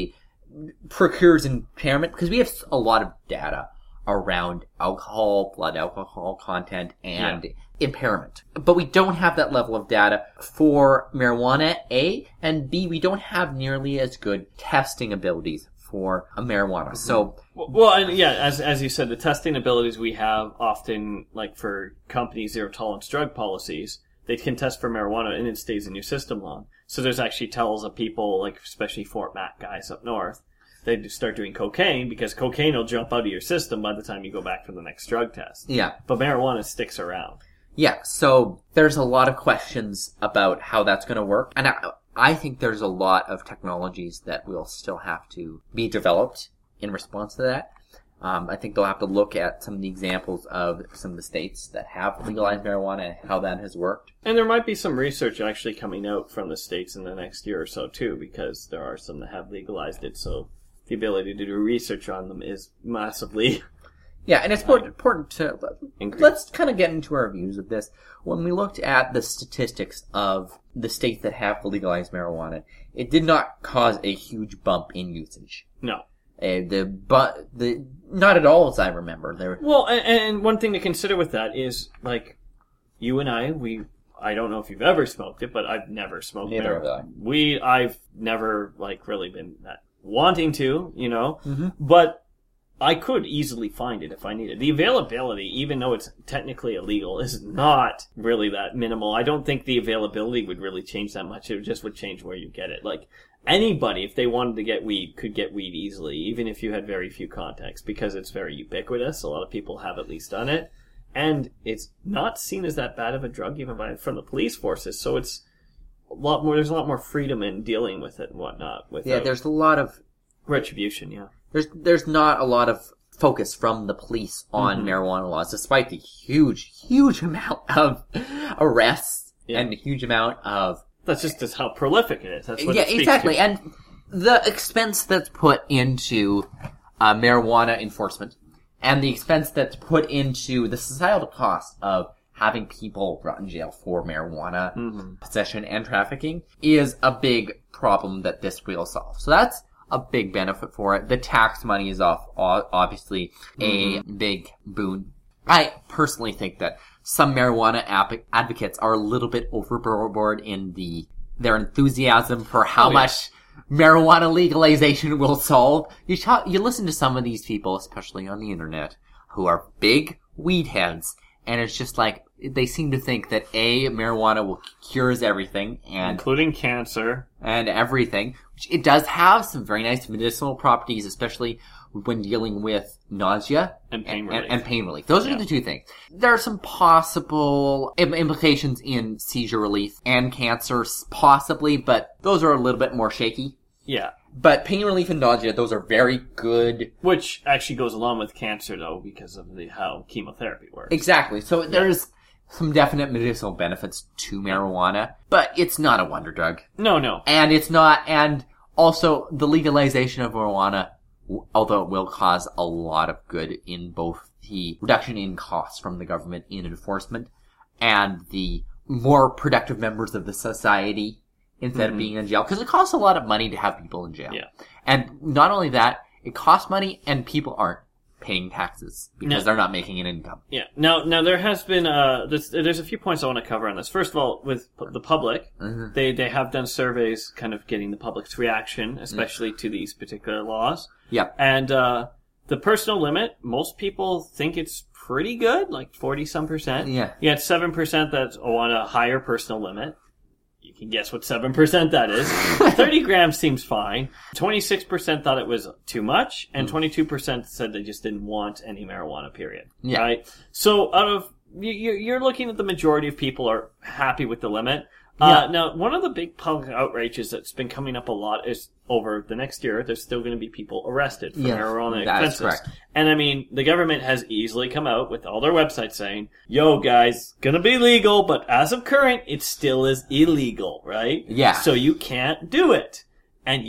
procures impairment, because we have a lot of data around alcohol, blood alcohol content, and yeah. impairment. But we don't have that level of data for marijuana, A, and B, we don't have nearly as good testing abilities for a marijuana. Mm-hmm. So, well, and yeah, as as you said, the testing abilities we have often, like for companies' zero tolerance drug policies, they can test for marijuana and it stays in your system long. So there's actually tells of people, like especially Fort Mac guys up north, they start doing cocaine because cocaine will jump out of your system by the time you go back for the next drug test. Yeah. But marijuana sticks around. Yeah, so there's a lot of questions about how that's going to work. And I, I think there's a lot of technologies that will still have to be developed in response to that. Um, I think they'll have to look at some of the examples of some of the states that have legalized marijuana and how that has worked. And there might be some research actually coming out from the states in the next year or so, too, because there are some that have legalized it, so the ability to do research on them is massively... Yeah, and it's important to... Increase. Let's kind of get into our views of this. When we looked at the statistics of the states that have legalized marijuana, it did not cause a huge bump in usage. No. Uh, the but the not at all, as I remember. There. Well, and, and one thing to consider with that is, like, you and I, we... I don't know if you've ever smoked it, but I've never smoked Neither marijuana. have I. We... I've never, like, really been that... wanting to, you know, mm-hmm. but I could easily find it if I needed. The availability, even though it's technically illegal, is not really that minimal. I don't think the availability would really change that much. It just would change where you get it. Like, anybody, if they wanted to get weed, could get weed easily, even if you had very few contacts, because it's very ubiquitous. A lot of people have at least done it. And it's not seen as that bad of a drug, even by from the police forces. So it's a lot more, there's a lot more freedom in dealing with it and whatnot. Yeah, there's a lot of retribution, yeah. There's there's not a lot of focus from the police on mm-hmm. marijuana laws, despite the huge, huge amount of arrests yeah. and the huge amount of... That's just, just how prolific it is. That's what yeah, it speaks exactly. to. And the expense that's put into uh, marijuana enforcement and the expense that's put into the societal cost of having people brought in jail for marijuana mm-hmm. possession and trafficking is a big problem that this will solve. So that's a big benefit for it. The tax money is off, obviously a mm-hmm. big boon. I personally think that some marijuana ap- advocates are a little bit overboard in the their enthusiasm for how oh, yeah. much marijuana legalization will solve. You talk, you listen to some of these people, especially on the internet, who are big weed heads, and it's just like they seem to think that A, marijuana will cures everything, and including cancer and everything. Which it does have some very nice medicinal properties, especially when dealing with nausea and pain and, relief. And, and pain relief. Those yeah. are the two things. There are some possible im- implications in seizure relief and cancer, possibly, but those are a little bit more shaky. Yeah. But pain relief and nausea, those are very good. Which actually goes along with cancer, though, because of the how chemotherapy works. Exactly. So yeah. there's some definite medicinal benefits to marijuana, but it's not a wonder drug. No, no. And it's not, and also the legalization of marijuana, although it will cause a lot of good in both the reduction in costs from the government in enforcement and the more productive members of the society instead mm-hmm. of being in jail. Because it costs a lot of money to have people in jail. Yeah. And not only that, it costs money and people aren't paying taxes because no. they're not making an income. Yeah. Now, now there has been uh, there's, there's a few points I want to cover on this. First of all, with the public, mm-hmm. they they have done surveys, kind of getting the public's reaction, especially mm-hmm. to these particular laws. Yeah. And uh, the personal limit, most people think it's pretty good, like forty some percent. Yeah. You had seven percent that want a higher personal limit. You can guess what seven percent that is. thirty grams seems fine. twenty-six percent thought it was too much, and mm. twenty-two percent said they just didn't want any marijuana, period. Yeah. Right? So out of, you're looking at the majority of people are happy with the limit. Uh, yeah. Now, one of the big public outrages that's been coming up a lot is over the next year, there's still going to be people arrested for yeah, marijuana that offenses. Is correct. And I mean, the government has easily come out with all their websites saying, yo guys, gonna be legal, but as of current, it still is illegal, right? Yeah. So you can't do it. And you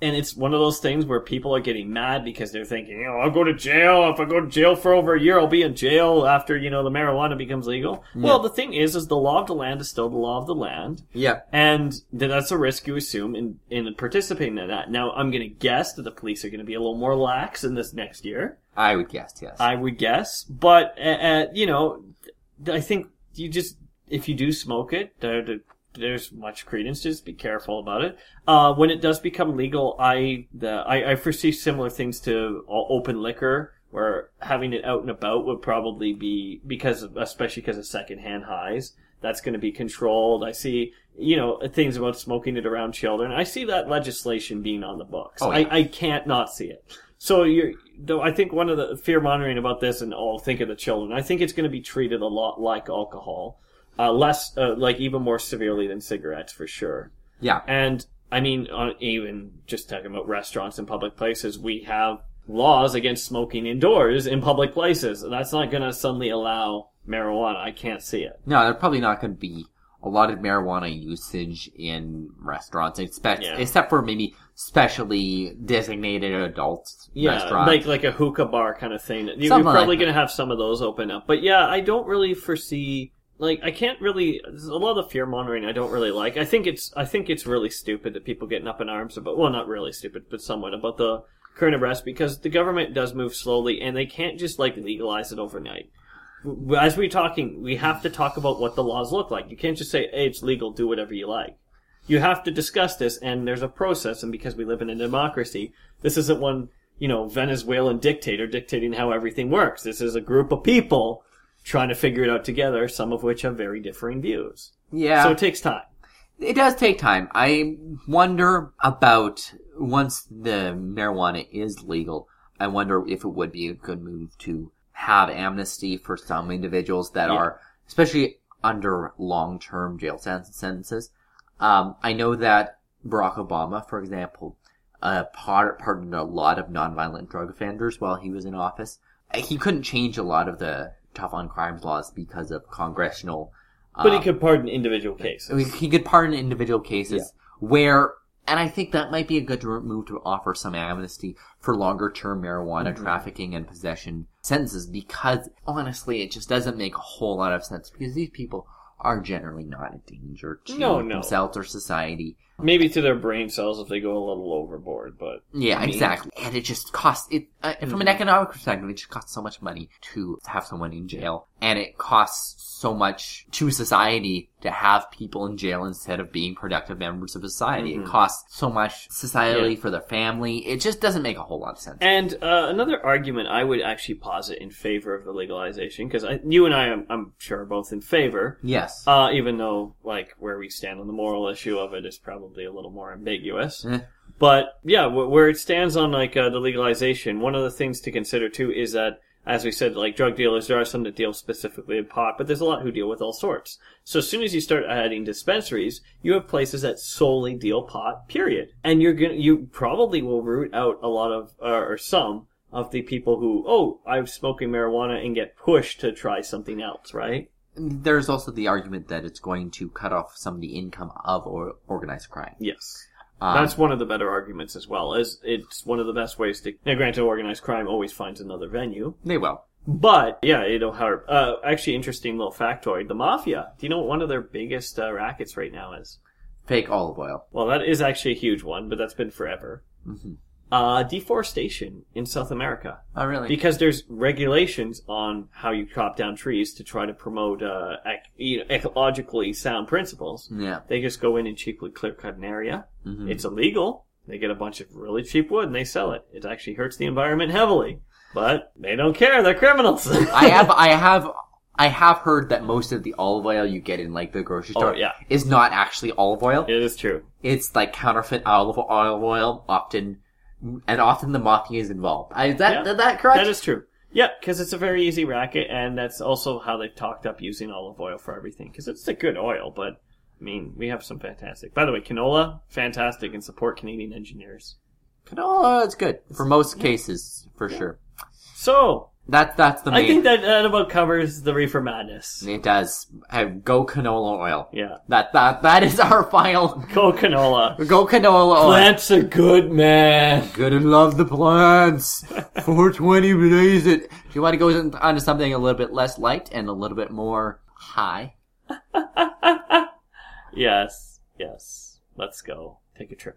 And it's one of those things where people are getting mad because they're thinking, you know, I'll go to jail. If I go to jail for over a year, I'll be in jail after, you know, the marijuana becomes legal. Yeah. Well, the thing is, is the law of the land is still the law of the land. Yeah. And that's a risk you assume in, in participating in that. Now, I'm going to guess that the police are going to be a little more lax in this next year. I would guess, yes. I would guess. But, uh, uh, you know, I think you just, if you do smoke it, uh, there's much credence. Just be careful about it. Uh, when it does become legal, I, the, I, I foresee similar things to open liquor, where having it out and about would probably be, because of, especially because of secondhand highs, that's going to be controlled. I see, you know, things about smoking it around children. I see that legislation being on the books. Oh, yeah. I, I can't not see it. So you're, though I think one of the fear mongering about this, and oh, think of the children, I think it's going to be treated a lot like alcohol. Uh, less, uh, like even more severely than cigarettes, for sure. Yeah. And, I mean, uh, even just talking about restaurants and public places, we have laws against smoking indoors in public places. That's not going to suddenly allow marijuana. I can't see it. No, there's probably not going to be a lot of marijuana usage in restaurants, except, Yeah. except for maybe specially designated adult Yeah, restaurants. like like a hookah bar kind of thing. You're, you're Something probably like going to have some of those open up. But yeah, I don't really foresee... Like, I can't really, there's a lot of the fear-mongering I don't really like. I think it's, I think it's really stupid that people getting up in arms about, well, not really stupid, but somewhat, about the current arrest, because the government does move slowly, and they can't just, like, legalize it overnight. As we're talking, we have to talk about what the laws look like. You can't just say, hey, it's legal, do whatever you like. You have to discuss this, and there's a process, and because we live in a democracy, this isn't one, you know, Venezuelan dictator dictating how everything works. This is a group of people trying to figure it out together, some of which have very differing views. Yeah. So it takes time. It does take time. I wonder about, once the marijuana is legal, I wonder if it would be a good move to have amnesty for some individuals that Yeah. are, especially under long-term jail sentences. Um, I know that Barack Obama, for example, uh, pardoned a lot of nonviolent drug offenders while he was in office. He couldn't change a lot of the tough on crimes laws because of congressional... Um, But he could pardon individual cases. He could pardon individual cases yeah. where... And I think that might be a good move to offer some amnesty for longer-term marijuana mm-hmm. trafficking and possession sentences, because, honestly, it just doesn't make a whole lot of sense, because these people are generally not a danger to no, no. themselves or society. Maybe to their brain cells if they go a little overboard, but... Yeah, I mean, exactly. And it just costs... it uh, mm-hmm. From an economic perspective, it just costs so much money to have someone in jail. And it costs so much to society to have people in jail instead of being productive members of society. Mm-hmm. It costs so much societally yeah. for their family. It just doesn't make a whole lot of sense. And uh, another argument I would actually posit in favor of the legalization, because you and I, I'm, I'm sure, are both in favor. Yes. Uh, even though, like, where we stand on the moral issue of it is probably a little more ambiguous. Eh. But, yeah, where it stands on, like, uh, the legalization, one of the things to consider, too, is that, as we said, like, drug dealers, there are some that deal specifically with pot, but there's a lot who deal with all sorts. So as soon as you start adding dispensaries, you have places that solely deal pot, period. And you're gonna, you probably will root out a lot of, uh, or some, of the people who, oh, I'm smoking marijuana, and get pushed to try something else, right? There's also the argument that it's going to cut off some of the income of or organized crime. Yes. Um, That's one of the better arguments as well. As it's one of the best ways to... Now, granted, organized crime always finds another venue. They will. But, yeah, it'll hurt. Uh, actually, interesting little factoid. The Mafia. Do you know what one of their biggest uh, rackets right now is? Fake olive oil. Well, that is actually a huge one, but that's been forever. Mm-hmm. Uh, deforestation in South America. Oh, really? Because there's regulations on how you chop down trees to try to promote uh, ec- you know, ecologically sound principles. Yeah. They just go in and cheaply clear-cut an area. Mm-hmm. It's illegal. They get a bunch of really cheap wood and they sell it. It actually hurts the environment heavily. But they don't care. They're criminals. I have, I have... I have heard that most of the olive oil you get in, like, the grocery store oh, yeah. is not actually olive oil. It is true. It's, like, counterfeit olive oil, often... And often the mafia is involved. Is that, yeah, is that correct? That is true. Yeah, because it's a very easy racket, and that's also how they've talked up using olive oil for everything. Because it's a good oil, but, I mean, we have some fantastic. By the way, canola, fantastic, and support Canadian engineers. Canola is good. For most yeah. cases, for yeah. sure. So, That's that's the main. I think that, that about covers the Reefer Madness. It does. Uh, go canola oil. Yeah. That that that is our final. Go canola. Go canola oil. Plants are good, man. Gotta love the plants. four twenty blaze it. Do you want to go on to something a little bit less light and a little bit more high? Yes. Yes. Let's go. Take a trip.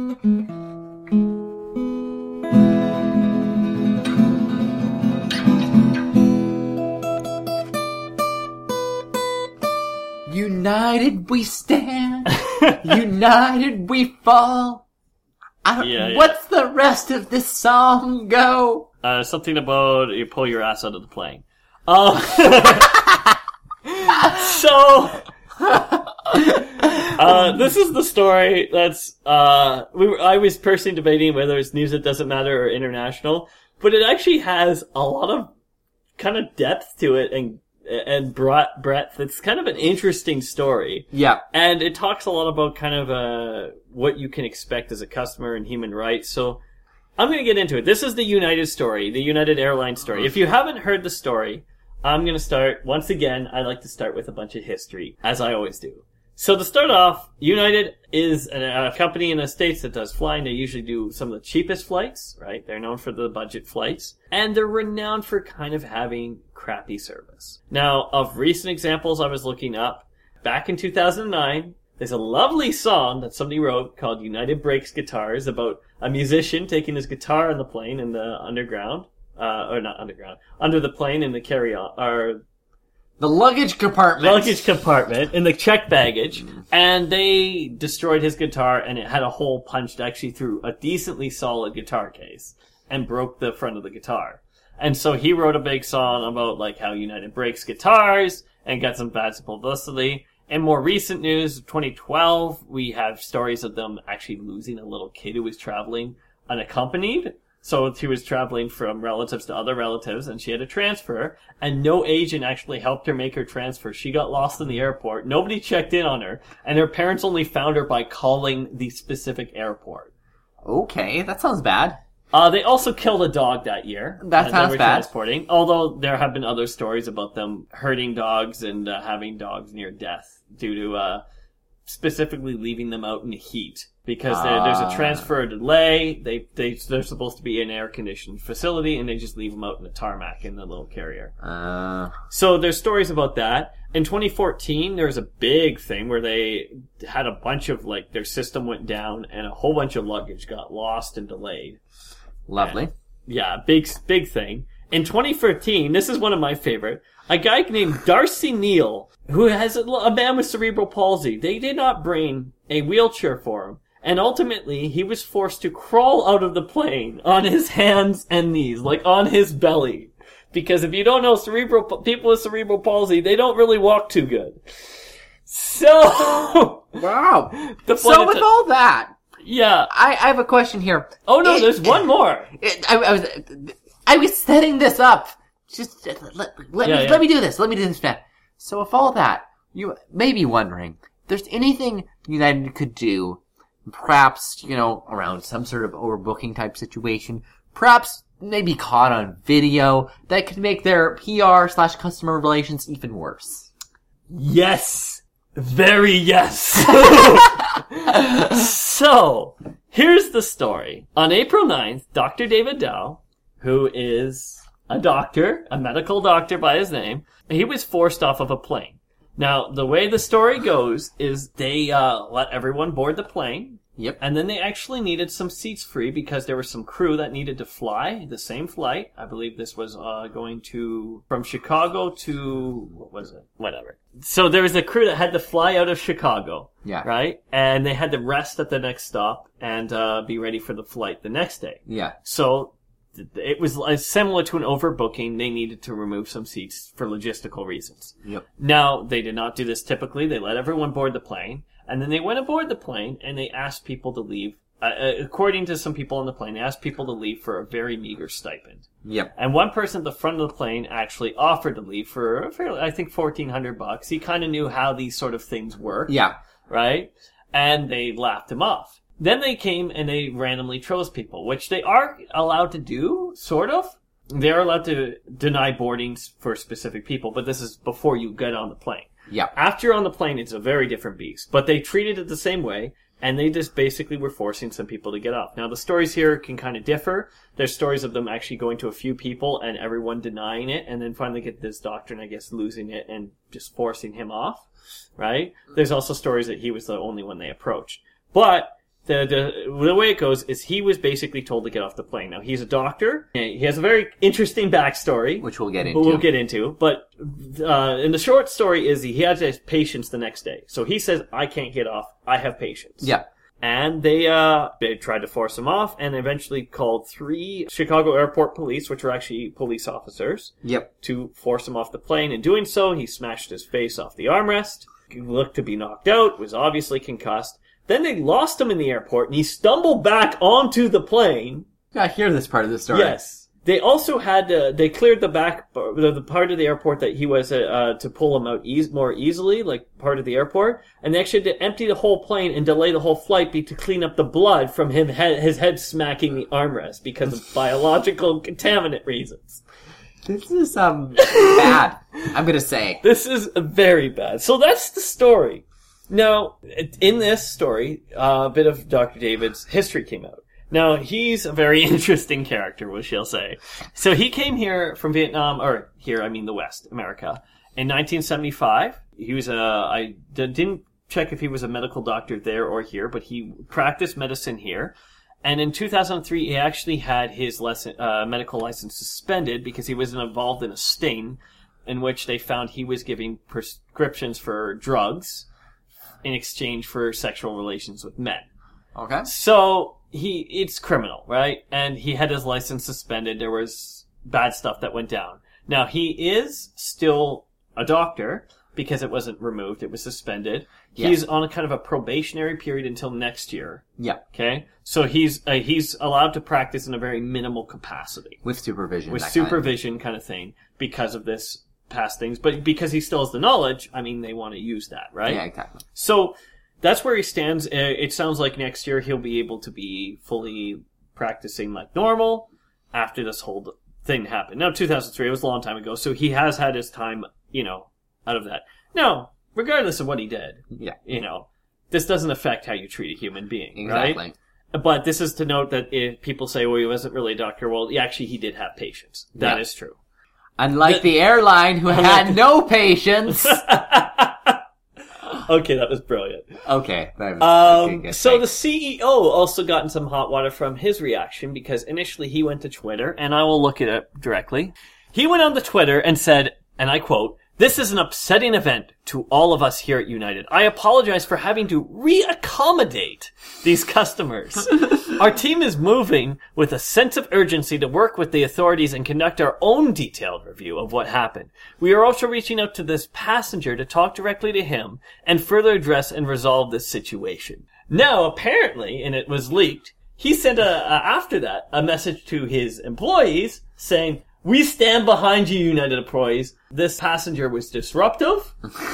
United we stand, united we fall. I don't, Yeah, yeah. What's the rest of this song go? Uh, something about you pull your ass out of the plane. Um, so, uh, this is the story that's, uh, we were, I was personally debating whether it's news that doesn't matter or international, but it actually has a lot of kind of depth to it and and breadth. It's kind of an interesting story. Yeah. And it talks a lot about kind of uh, what you can expect as a customer and human rights. So I'm going to get into it. This is the United story, the United Airlines story. If you haven't heard the story, I'm going to start, once again, I like to start with a bunch of history, as I always do. So to start off, United is a, a company in the States that does flying. They usually do some of the cheapest flights, right? They're known for the budget flights. And they're renowned for kind of having crappy service. Now, of recent examples I was looking up, back in two thousand nine, there's a lovely song that somebody wrote called United Breaks Guitars about a musician taking his guitar on the plane in the underground, uh, or not underground, under the plane in the carry-on, or The luggage compartment. luggage compartment in the check baggage, and they destroyed his guitar, and it had a hole punched actually through a decently solid guitar case and broke the front of the guitar. And so he wrote a big song about like how United breaks guitars and got some bad publicity. In more recent news, twenty twelve, we have stories of them actually losing a little kid who was traveling unaccompanied. So she was traveling from relatives to other relatives, and she had a transfer, and no agent actually helped her make her transfer. She got lost in the airport. Nobody checked in on her, and her parents only found her by calling the specific airport. Okay, that sounds bad. Uh, they also killed a dog that year. That uh, sounds they were bad. Transporting, although there have been other stories about them hurting dogs and uh, having dogs near death due to uh, specifically leaving them out in the heat. Because there, there's a transfer delay, they, they, they're supposed to be in an air-conditioned facility, and they just leave them out in the tarmac in the little carrier. Uh, So there's stories about that. In twenty fourteen, there was a big thing where they had a bunch of, like, their system went down, and a whole bunch of luggage got lost and delayed. lovely. And, yeah, big, big thing. In twenty thirteen, this is one of my favorite, a guy named Darcy Neal, who has a, a man with cerebral palsy. They did not bring a wheelchair for him. And ultimately, he was forced to crawl out of the plane on his hands and knees, like on his belly. Because if you don't know, cerebral people with cerebral palsy, they don't really walk too good. So, Wow. the So point with is- all that, yeah. I, I have a question here. Oh no, It- there's one more. It, I, I was, I was setting this up. Just let, let, let Yeah, me yeah. let me do this. Let me do this, man. So with all that, you may be wondering, if there's anything United could do, perhaps you know, around some sort of overbooking type situation, perhaps maybe caught on video that could make their P R slash customer relations even worse. Yes. Very yes. So, here's the story. On April ninth, Doctor David Dow, who is a doctor, a medical doctor by his name, he was forced off of a plane. Now, the way the story goes is they uh, let everyone board the plane, Yep. and then they actually needed some seats free because there was some crew that needed to fly the same flight. I believe this was uh, going to from Chicago to what was it? Whatever. So there was a crew that had to fly out of Chicago. Yeah. Right? And they had to rest at the next stop and uh, be ready for the flight the next day. Yeah. So th- it was uh, similar to an overbooking. They needed to remove some seats for logistical reasons. Yep. Now, they did not do this typically. They let everyone board the plane. And then they went aboard the plane and they asked people to leave. Uh, uh, according to some people on the plane, they asked people to leave for a very meager stipend. Yep. And one person at the front of the plane actually offered to leave for a fairly, I think, fourteen hundred bucks. He kind of knew how these sort of things work. Yeah. Right? And they laughed him off. Then they came and they randomly chose people, which they are allowed to do, sort of. they are allowed to deny boardings for specific people, but this is before you get on the plane. Yeah. After you're on the plane, it's a very different beast. But they treated it the same way, and they just basically were forcing some people to get off. Now, the stories here can kind of differ. There's stories of them actually going to a few people and everyone denying it, and then finally get this doctor, and I guess losing it and just forcing him off, right? There's also stories that he was the only one they approached. But the, the the way it goes is he was basically told to get off the plane. Now, he's a doctor. He has a very interesting backstory. Which we'll get into. We'll get into. But uh, in the short story is he, he had his patients the next day. So he says, I can't get off. I have patients. Yeah. And they uh they tried to force him off and eventually called three Chicago airport police, which were actually police officers, Yep. to force him off the plane. In doing so, he smashed his face off the armrest. He looked to be knocked out, was obviously concussed. Then they lost him in the airport, and he stumbled back onto the plane. I hear this part of the story. Yes. They also had, uh, they cleared the back, the, the part of the airport that he was, uh, uh, to pull him out eas- more easily, like part of the airport. And they actually had to empty the whole plane and delay the whole flight be to clean up the blood from him, he- his head smacking the armrest because of biological contaminant reasons. This is, um, bad, I'm gonna say. This is very bad. So that's the story. Now, in this story, uh, a bit of Doctor David's history came out. Now, he's a very interesting character, we shall say. So he came here from Vietnam, or here, I mean the West, America, in nineteen seventy-five. He was a, I didn't check if he was a medical doctor there or here, but he practiced medicine here. And in two thousand three, he actually had his lesson, uh, medical license suspended because he was involved in a sting in which they found he was giving prescriptions for drugs in exchange for sexual relations with men. Okay. So, he, it's criminal, right? And he had his license suspended. There was bad stuff that went down. Now, he is still a doctor because it wasn't removed. It was suspended. Yeah. He's on a kind of a probationary period until next year. Yeah. Okay? So he's, uh, he's allowed to practice in a very minimal capacity. With supervision. With that supervision kind of thing because of this past things. But because he still has the knowledge, I mean, they want to use that, right? Kind of, yeah, exactly. So, that's where he stands. It sounds like next year he'll be able to be fully practicing like normal after this whole thing happened. Now, two thousand three, it was a long time ago, so he has had his time, you know, out of that. Now, regardless of what he did, yeah, you know, this doesn't affect how you treat a human being, exactly. right? But this is to note that if people say, well, he wasn't really a doctor, well, yeah, actually, he did have patience. That yeah. is true. Unlike the, the airline who had no patience. Okay, that was brilliant. Okay. That was, um, okay, so thanks. the C E O also got in some hot water from his reaction because initially he went to Twitter, and I will look at it directly. He went on to Twitter and said, and I quote, "This is an upsetting event to all of us here at United. I apologize for having to re-accommodate these customers. Our team is moving with a sense of urgency to work with the authorities and conduct our own detailed review of what happened. We are also reaching out to this passenger to talk directly to him and further address and resolve this situation." Now, apparently, and it was leaked, he sent a, a after that a message to his employees saying, "We stand behind you, United employees. This passenger was disruptive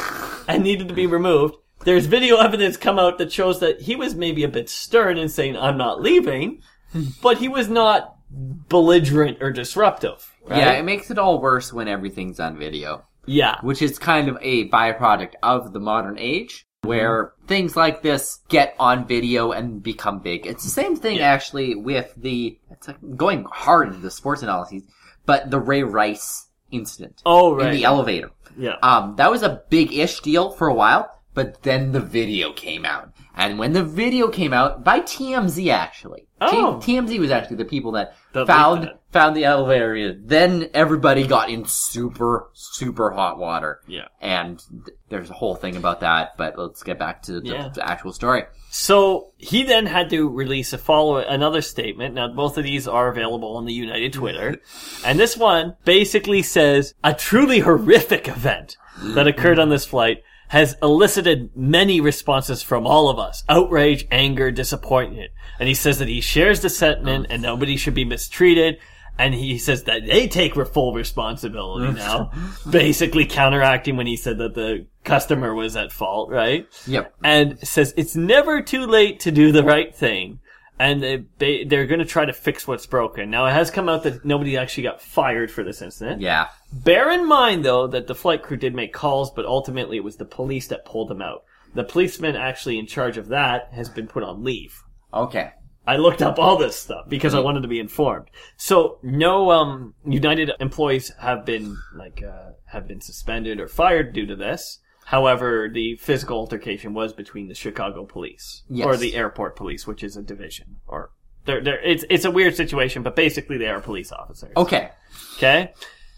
and needed to be removed. There's video evidence come out that shows that he was maybe a bit stern in saying, 'I'm not leaving,' but he was not belligerent or disruptive." Right? Yeah, it makes it all worse when everything's on video. Yeah. Which is kind of a byproduct of the modern age, where mm-hmm. things like this get on video and become big. It's the same thing, yeah. actually, with the... It's like going hard into the sports analyses. But the Ray Rice incident. Oh, right. In the elevator. Yeah. Um, that was a big-ish deal for a while, but then the video came out. And when the video came out, by T M Z actually. Oh. T M Z was actually the people that, that found found the elevator. Then everybody got in super, super hot water. Yeah. And th- there's a whole thing about that, but let's get back to the, yeah. the actual story. So, he then had to release a follow another statement. Now, both of these are available on the United Twitter. And this one basically says, "A truly horrific event that occurred on this flight has elicited many responses from all of us. Outrage, anger, disappointment." And he says that he shares the sentiment and nobody should be mistreated. And he says that they take full responsibility now. Basically counteracting when he said that the customer was at fault, right? Yep. And says it's never too late to do the right thing. And they, they, they're going to try to fix what's broken. Now, it has come out that nobody actually got fired for this incident. Yeah. Bear in mind, though, that the flight crew did make calls, but ultimately it was the police that pulled them out. The policeman actually in charge of that has been put on leave. Okay. I looked up all this stuff because I wanted to be informed. So, no um, United employees have been like uh, have been suspended or fired due to this. However, the physical altercation was between the Chicago police yes. or the airport police, which is a division. Or they're, they're, it's it's a weird situation, but basically they are police officers. Okay. Okay.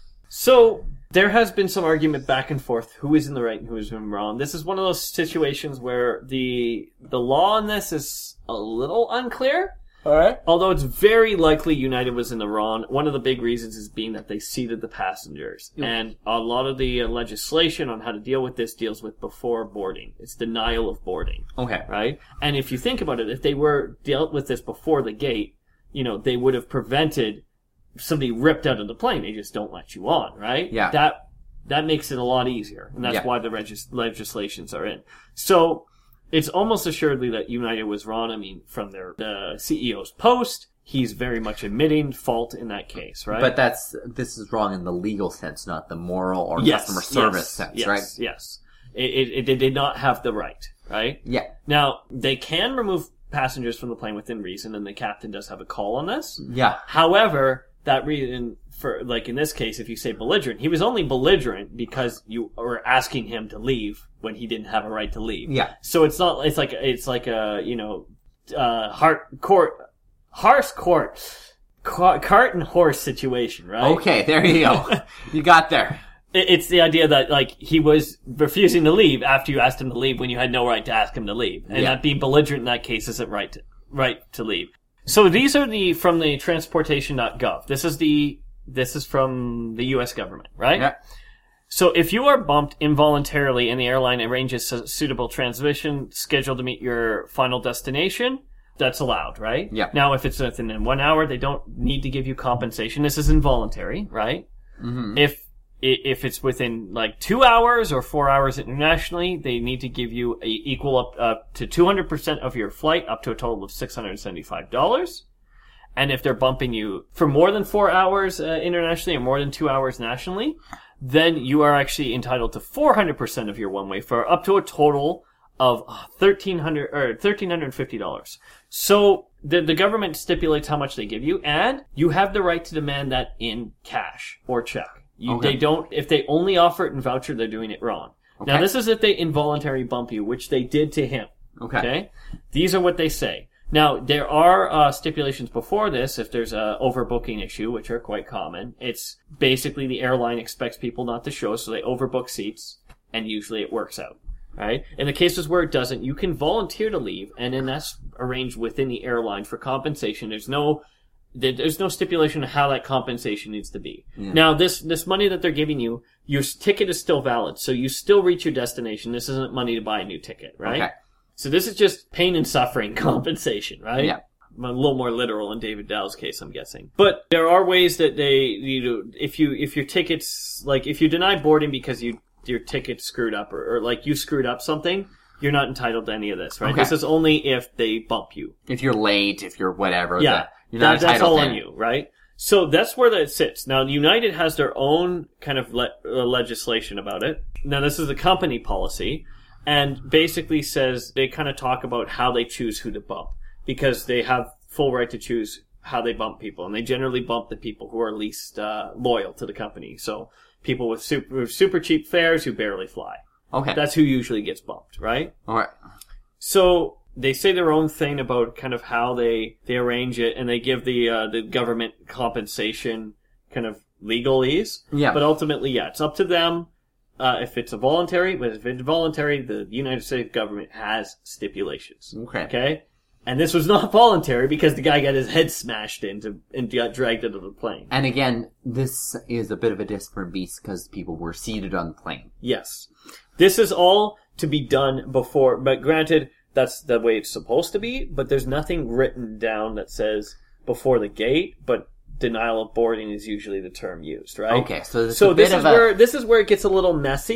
So there has been some argument back and forth who is in the right and who is in the wrong. This is one of those situations where the the law on this is a little unclear. All right. Although it's very likely United was in the wrong. One of the big reasons is being that they seated the passengers. Yep. And a lot of the uh, legislation on how to deal with this deals with before boarding. It's denial of boarding. Okay. Right? And if you think about it, if they were dealt with this before the gate, you know, they would have prevented somebody ripped out of the plane. They just don't let you on, right? Yeah. That, that makes it a lot easier. And that's yeah. why the regis- legislations are in. So, it's almost assuredly that United was wrong. I mean, from their the C E O's post, he's very much admitting fault in that case, right? But that's this is wrong in the legal sense, not the moral or yes, customer service yes, sense, yes, right? Yes, yes. It, it, it did not have the right, right? Yeah. Now, they can remove passengers from the plane within reason, and the captain does have a call on this. Yeah. However, that reason for, like in this case, if you say belligerent, he was only belligerent because you were asking him to leave when he didn't have a right to leave. Yeah. So it's not, it's like, it's like a, you know, uh, heart, court, horse court, ca- cart and horse situation, right? Okay, there you go. You got there. It, it's the idea that, like, he was refusing to leave after you asked him to leave when you had no right to ask him to leave. And yeah. that being belligerent in that case isn't right to, right to leave. So these are the, from the transportation dot gov. This is the, this is from the U S government, right? Yeah. So if you are bumped involuntarily and the airline arranges a suitable transmission scheduled to meet your final destination, that's allowed, right? Yeah. Now, if it's within one hour, they don't need to give you compensation. This is involuntary, right? Mm-hmm. If if it's within like two hours or four hours internationally, they need to give you a equal up uh, to two hundred percent of your flight, up to a total of six hundred seventy-five dollars. And if they're bumping you for more than four hours uh, internationally or more than two hours nationally, then you are actually entitled to four hundred percent of your one-way fare, up to a total of thirteen hundred dollars or one thousand three hundred fifty dollars. So the the government stipulates how much they give you, and you have the right to demand that in cash or check. You, okay. They don't. If they only offer it in voucher, they're doing it wrong. Okay. Now, this is if they involuntarily bump you, which they did to him. Okay. Okay. These are what they say. Now, there are uh, stipulations before this if there's a overbooking issue, which are quite common. It's basically the airline expects people not to show, so they overbook seats, and usually it works out. Right? In the cases where it doesn't, you can volunteer to leave, and then that's arranged within the airline for compensation. There's no There's no stipulation of how that compensation needs to be. Yeah. Now, this this money that they're giving you, your ticket is still valid, so you still reach your destination. This isn't money to buy a new ticket, right? Okay. So this is just pain and suffering compensation, right? Yeah. A little more literal in David Dow's case, I'm guessing. But there are ways that they, you know, if you if your tickets, like if you deny boarding because you your ticket screwed up or, or like you screwed up something, you're not entitled to any of this, right? Okay. This is only if they bump you. If you're late, if you're whatever. Yeah. You're not that, that's all to on you, right? So that's where that sits. Now, United has their own kind of le- uh, legislation about it. Now, this is a company policy, and basically says they kind of talk about how they choose who to bump, because they have full right to choose how they bump people, and they generally bump the people who are least uh, loyal to the company. So people with super, with super cheap fares who barely fly. Okay. That's who usually gets bumped, right? All right. So they say their own thing about kind of how they, they arrange it, and they give the uh, the government compensation kind of legalese. Yeah. But ultimately, yeah, it's up to them uh, if it's a voluntary. But if it's voluntary, the United States government has stipulations. Okay. Okay? And this was not voluntary because the guy got his head smashed into and got dragged out of the plane. And again, this is a bit of a different beast because people were seated on the plane. Yes. This is all to be done before, but granted, that's the way it's supposed to be, but there's nothing written down that says before the gate, but denial of boarding is usually the term used, right? Okay, so this, so a bit this of is a... where this is where it gets a little messy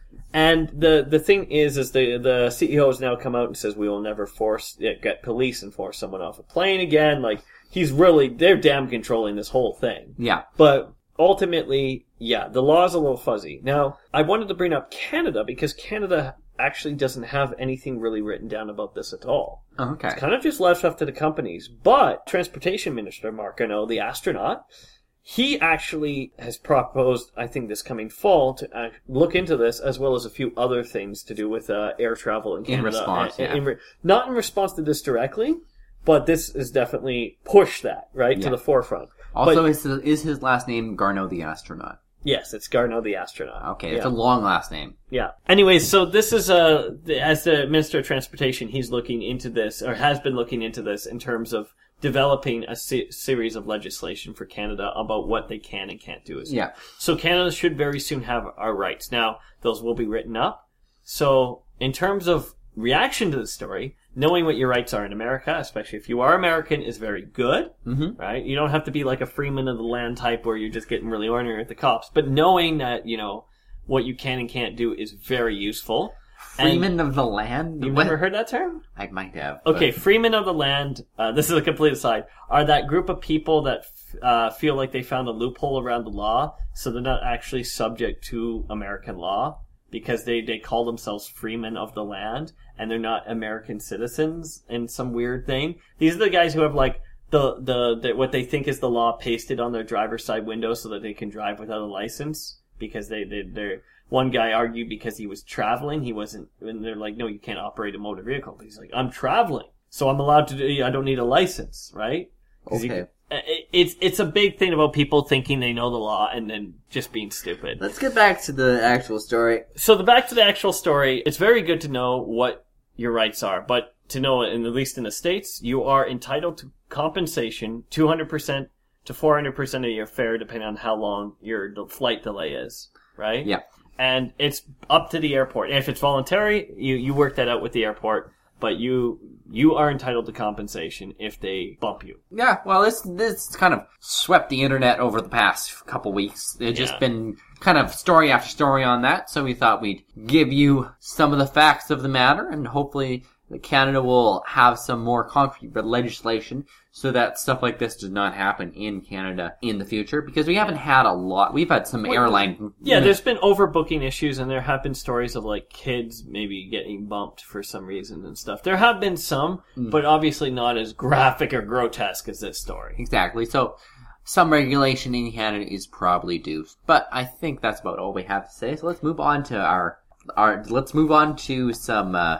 And the the thing is, is the the C E O has now come out and says we will never force get police and force someone off a plane again. Like he's really they're damn controlling this whole thing. Yeah. But ultimately, yeah, the law is a little fuzzy. Now, I wanted to bring up Canada because Canada actually doesn't have anything really written down about this at all. Oh, okay. It's kind of just left up to the companies. But Transportation Minister Mark Garneau, the astronaut, he actually has proposed, I think this coming fall, to uh, look into this as well as a few other things to do with uh, air travel in Canada. In response, and, yeah. in re- not in response to this directly, but this is definitely pushed that, right, Yeah. to the forefront. Also, But- is, is his last name Garneau the astronaut? Yes, it's Garneau the astronaut. Okay, yeah. it's a long last name. Yeah. Anyways, so this is uh as the Minister of Transportation, he's looking into this, or has been looking into this, in terms of developing a se- series of legislation for Canada about what they can and can't do. As Yeah. So Canada should very soon have our rights. Now, those will be written up. So, in terms of reaction to the story, knowing what your rights are in America, especially if you are American, is very good, Mm-hmm. right? You don't have to be like a freeman of the land type where you're just getting really ornery at the cops. But knowing that, you know, what you can and can't do is very useful. Freeman of the land? You've What? never heard that term? I might have. Okay, but- freemen of the land, uh, this is a complete aside, are that group of people that uh, feel like they found a loophole around the law, so they're not actually subject to American law, because they, they call themselves freemen of the land, and they're not American citizens in some weird thing. These are the guys who have, like, the, the, the what they think is the law pasted on their driver's side window so that they can drive without a license, because they, they, they're... One guy argued because he was traveling, he wasn't, and they're like, no, you can't operate a motor vehicle. But he's like, I'm traveling, so I'm allowed to do, I don't need a license, right? 'Cause Okay. You, it, it's, it's a big thing about people thinking they know the law and then just being stupid. Let's get back to the actual story. So the back to the actual story, it's very good to know what your rights are, but to know, in, at least in the States, you are entitled to compensation, two hundred percent to four hundred percent of your fare, depending on how long your flight delay is, right? Yeah. And it's up to the airport. If it's voluntary, you, you work that out with the airport, but you you are entitled to compensation if they bump you. Yeah, well, this this kind of swept the internet over the past couple weeks. It's just Yeah. been kind of story after story on that, so we thought we'd give you some of the facts of the matter, and hopefully Canada will have some more concrete legislation so that stuff like this does not happen in Canada in the future, because we haven't had a lot. We've had some airline... Yeah, there's been overbooking issues, and there have been stories of, like, kids maybe getting bumped for some reason and stuff. There have been some, but obviously not as graphic or grotesque as this story. Exactly, so some regulation in Canada is probably due. But I think that's about all we have to say, so let's move on to our... our let's move on to some... Uh,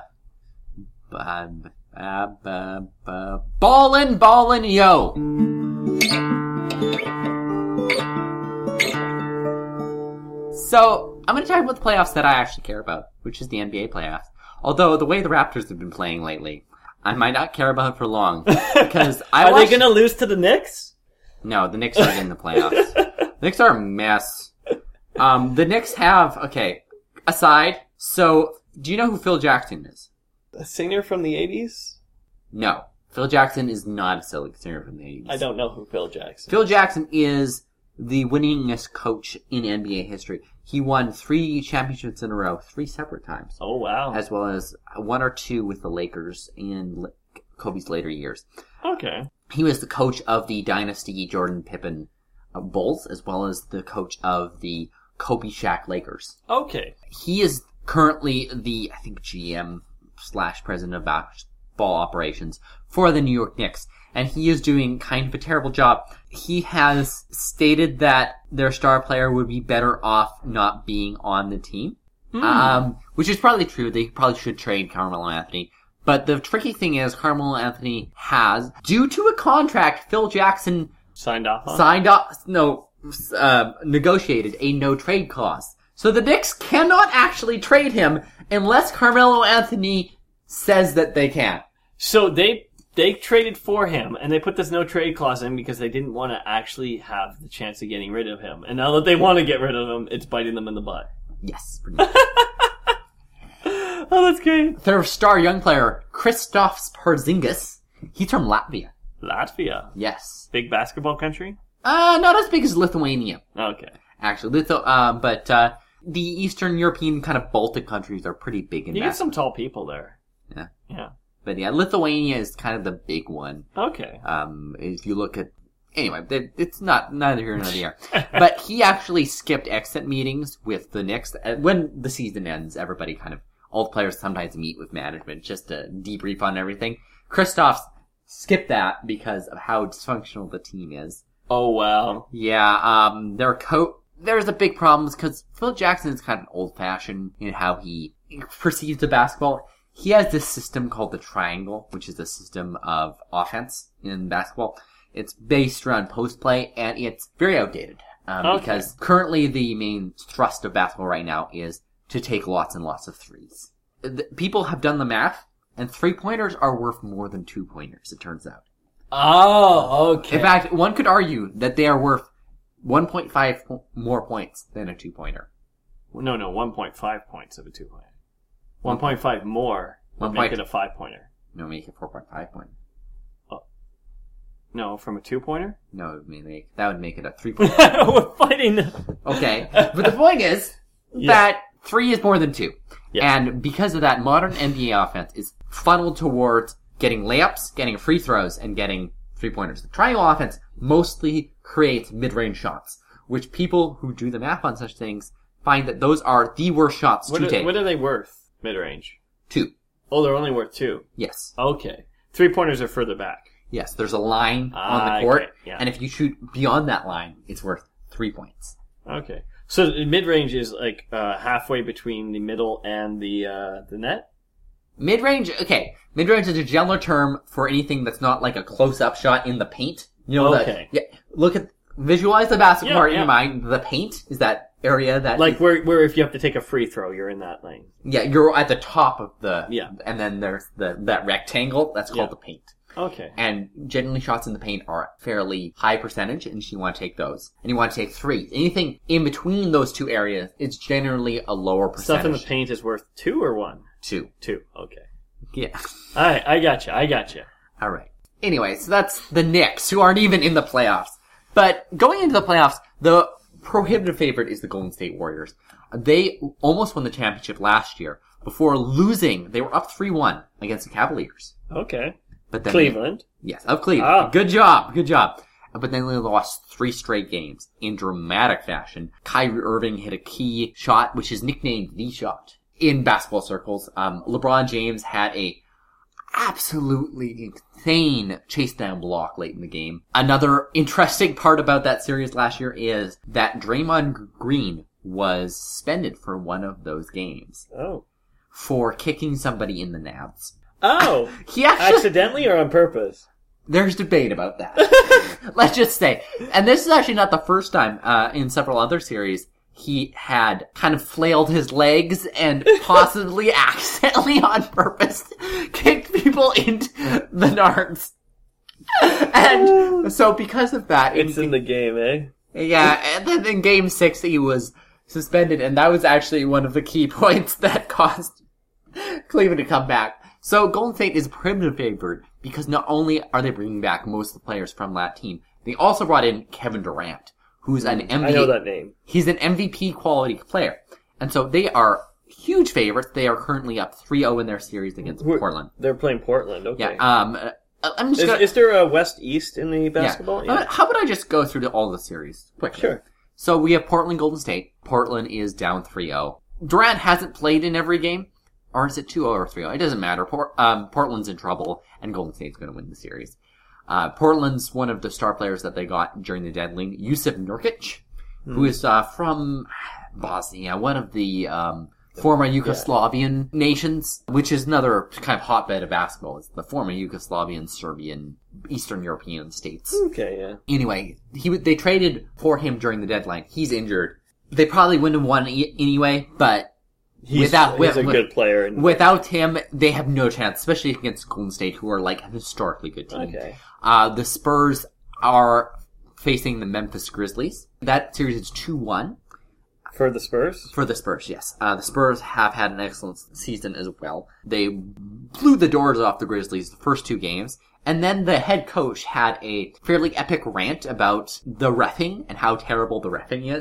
uh, uh, uh, uh, ballin', ballin', yo! So, I'm going to talk about the playoffs that I actually care about, which is the N B A playoffs. Although, the way the Raptors have been playing lately, I might not care about it for long. Because I Are watched... they going to lose to the Knicks? No, the Knicks aren't in the playoffs. The Knicks are a mess. Um, the Knicks have... Okay, aside, so, do you know who Phil Jackson is? A singer from the eighties? No. Phil Jackson is not a silly singer from the eighties. I don't know who Phil Jackson Phil Jackson is the winningest coach in N B A history. He won three championships in a row, three separate times. Oh, wow. As well as one or two with the Lakers in Kobe's later years. Okay. He was the coach of the dynasty Jordan Pippen Bulls, as well as the coach of the Kobe Shaq Lakers. Okay. He is currently the, I think, G M slash president of basketball operations for the New York Knicks. And he is doing kind of a terrible job. He has stated that their star player would be better off not being on the team. Mm. Um, which is probably true. They probably should trade Carmelo Anthony. But the tricky thing is Carmelo Anthony has, due to a contract Phil Jackson Signed off on? signed off, no, uh, negotiated a no-trade clause. So the Knicks cannot actually trade him unless Carmelo Anthony says that they can. So they they traded for him, and they put this no trade clause in because they didn't want to actually have the chance of getting rid of him. And now that they want to get rid of him, it's biting them in the butt. Yes, pretty much. Oh, that's great. Their star young player, Kristaps Porzingis, he's from Latvia. Latvia. Yes. Big basketball country? Uh, not as big as Lithuania, Okay. actually. Lithu- uh, but, uh, the Eastern European kind of Baltic countries are pretty big in You that. get some tall people there. Yeah. Yeah. But yeah, Lithuania is kind of the big one. Okay. Um, if you look at, anyway, it's not, neither here nor there. But he actually skipped exit meetings with the Knicks. When the season ends, everybody kind of, all the players sometimes meet with management just to debrief on everything. Kristoff skipped that because of how dysfunctional the team is. Oh, wow. Yeah, um, their co- there's a big problem because Phil Jackson is kind of old-fashioned in how he perceives the basketball. He has this system called the triangle, which is a system of offense in basketball. It's based around post play, and it's very outdated. Um, Okay. Because currently the main thrust of basketball right now is to take lots and lots of threes. The, people have done the math, and three-pointers are worth more than two-pointers, it turns out. Oh, okay. In fact, one could argue that they are worth one point five po- more points than a two-pointer. No, no, one point five points of a two-pointer. one point five more would One make point- it a five-pointer. No, make it four point five pointer. No, from a two-pointer? No, it would make, that would make it a three-pointer. We're fighting. Okay. But the point is Yeah. that three is more than two. Yeah. And because of that, modern N B A offense is funneled towards getting layups, getting free throws, and getting three-pointers. The triangle offense mostly creates mid-range shots, which people who do the math on such things find that those are the worst shots What to are, take. what are they worth, mid-range? Two. Oh, they're only worth two. Yes. Okay. Three-pointers are further back. Yes, there's a line on Ah, the court, okay, yeah. and if you shoot beyond that line, it's worth three points. Okay. So mid-range is like uh, halfway between the middle and the uh, the net? Mid-range, okay. Mid-range is a general term for anything that's not like a close-up shot in the paint. You know, Okay. The, yeah, look at, visualize the basketball Yeah, part in yeah. your mind. The paint is that area that, Like where where if you have to take a free throw, you're in that lane. yeah, you're at the top of the, Yeah. and then there's the, that rectangle, that's called Yeah. the paint. Okay. And generally shots in the paint are fairly high percentage, and you want to take those. And you want to take threes. Anything in between those two areas is generally a lower percentage. Stuff in the paint is worth two or one? Two. Two. Okay. Yeah. Alright, I gotcha, I gotcha. Alright. Anyway, so that's the Knicks, who aren't even in the playoffs. But going into the playoffs, the prohibitive favorite is the Golden State Warriors. They almost won the championship last year before losing. They were up three one against the Cavaliers. Okay. But then Cleveland. Yes, of Cleveland. Ah. Good job, good job. But then they lost three straight games in dramatic fashion. Kyrie Irving hit a key shot, which is nicknamed the shot in basketball circles. Um, LeBron James had a absolutely insane chase down block late in the game. Another interesting part about that series last year is that Draymond Green was suspended for one of those games Oh. for kicking somebody in the nads. Oh! He actually, Accidentally or on purpose? there's debate about that. Let's just say. And this is actually not the first time, uh, in several other series, he had kind of flailed his legs and possibly accidentally on purpose kicked people into the nards. And so because of that, It's in the game, eh? yeah, and then in game six he was suspended, and that was actually one of the key points that caused Cleveland to come back. So Golden State is a primitive favorite because not only are they bringing back most of the players from that team, they also brought in Kevin Durant, who's an M V P. I know that name. He's an M V P quality player. And so they are huge favorites. They are currently up three oh in their series against Who- Portland. They're playing Portland, okay. Yeah, um, uh, I'm just Is, gonna... is there a West-East in the yeah. basketball? Uh, How about I just go through the, all the series quickly? Sure. So we have Portland Golden State. Portland is down three oh. Durant hasn't played in every game. Or is it two oh or three oh? It doesn't matter. Port, um, Portland's in trouble, and Golden State's going to win the series. Uh, Portland's one of the star players that they got during the deadline, Yusuf Nurkic, Hmm. who is uh, from Bosnia, one of the um, former Yugoslavian nations, which is another kind of hotbed of basketball. It's the former Yugoslavian, Serbian, Eastern European states. Okay, yeah. Anyway, he they traded for him during the deadline. He's injured. They probably wouldn't have won e- anyway, but He's, Without- he's a with- good player. And, without him, they have no chance, especially against Golden State, who are like a historically good team. okay. Uh, the Spurs are facing the Memphis Grizzlies. That series is two one For the Spurs? for the Spurs, yes. Uh, the Spurs have had an excellent season as well. They blew the doors off the Grizzlies the first two games. And then the head coach had a fairly epic rant about the reffing and how terrible the reffing is.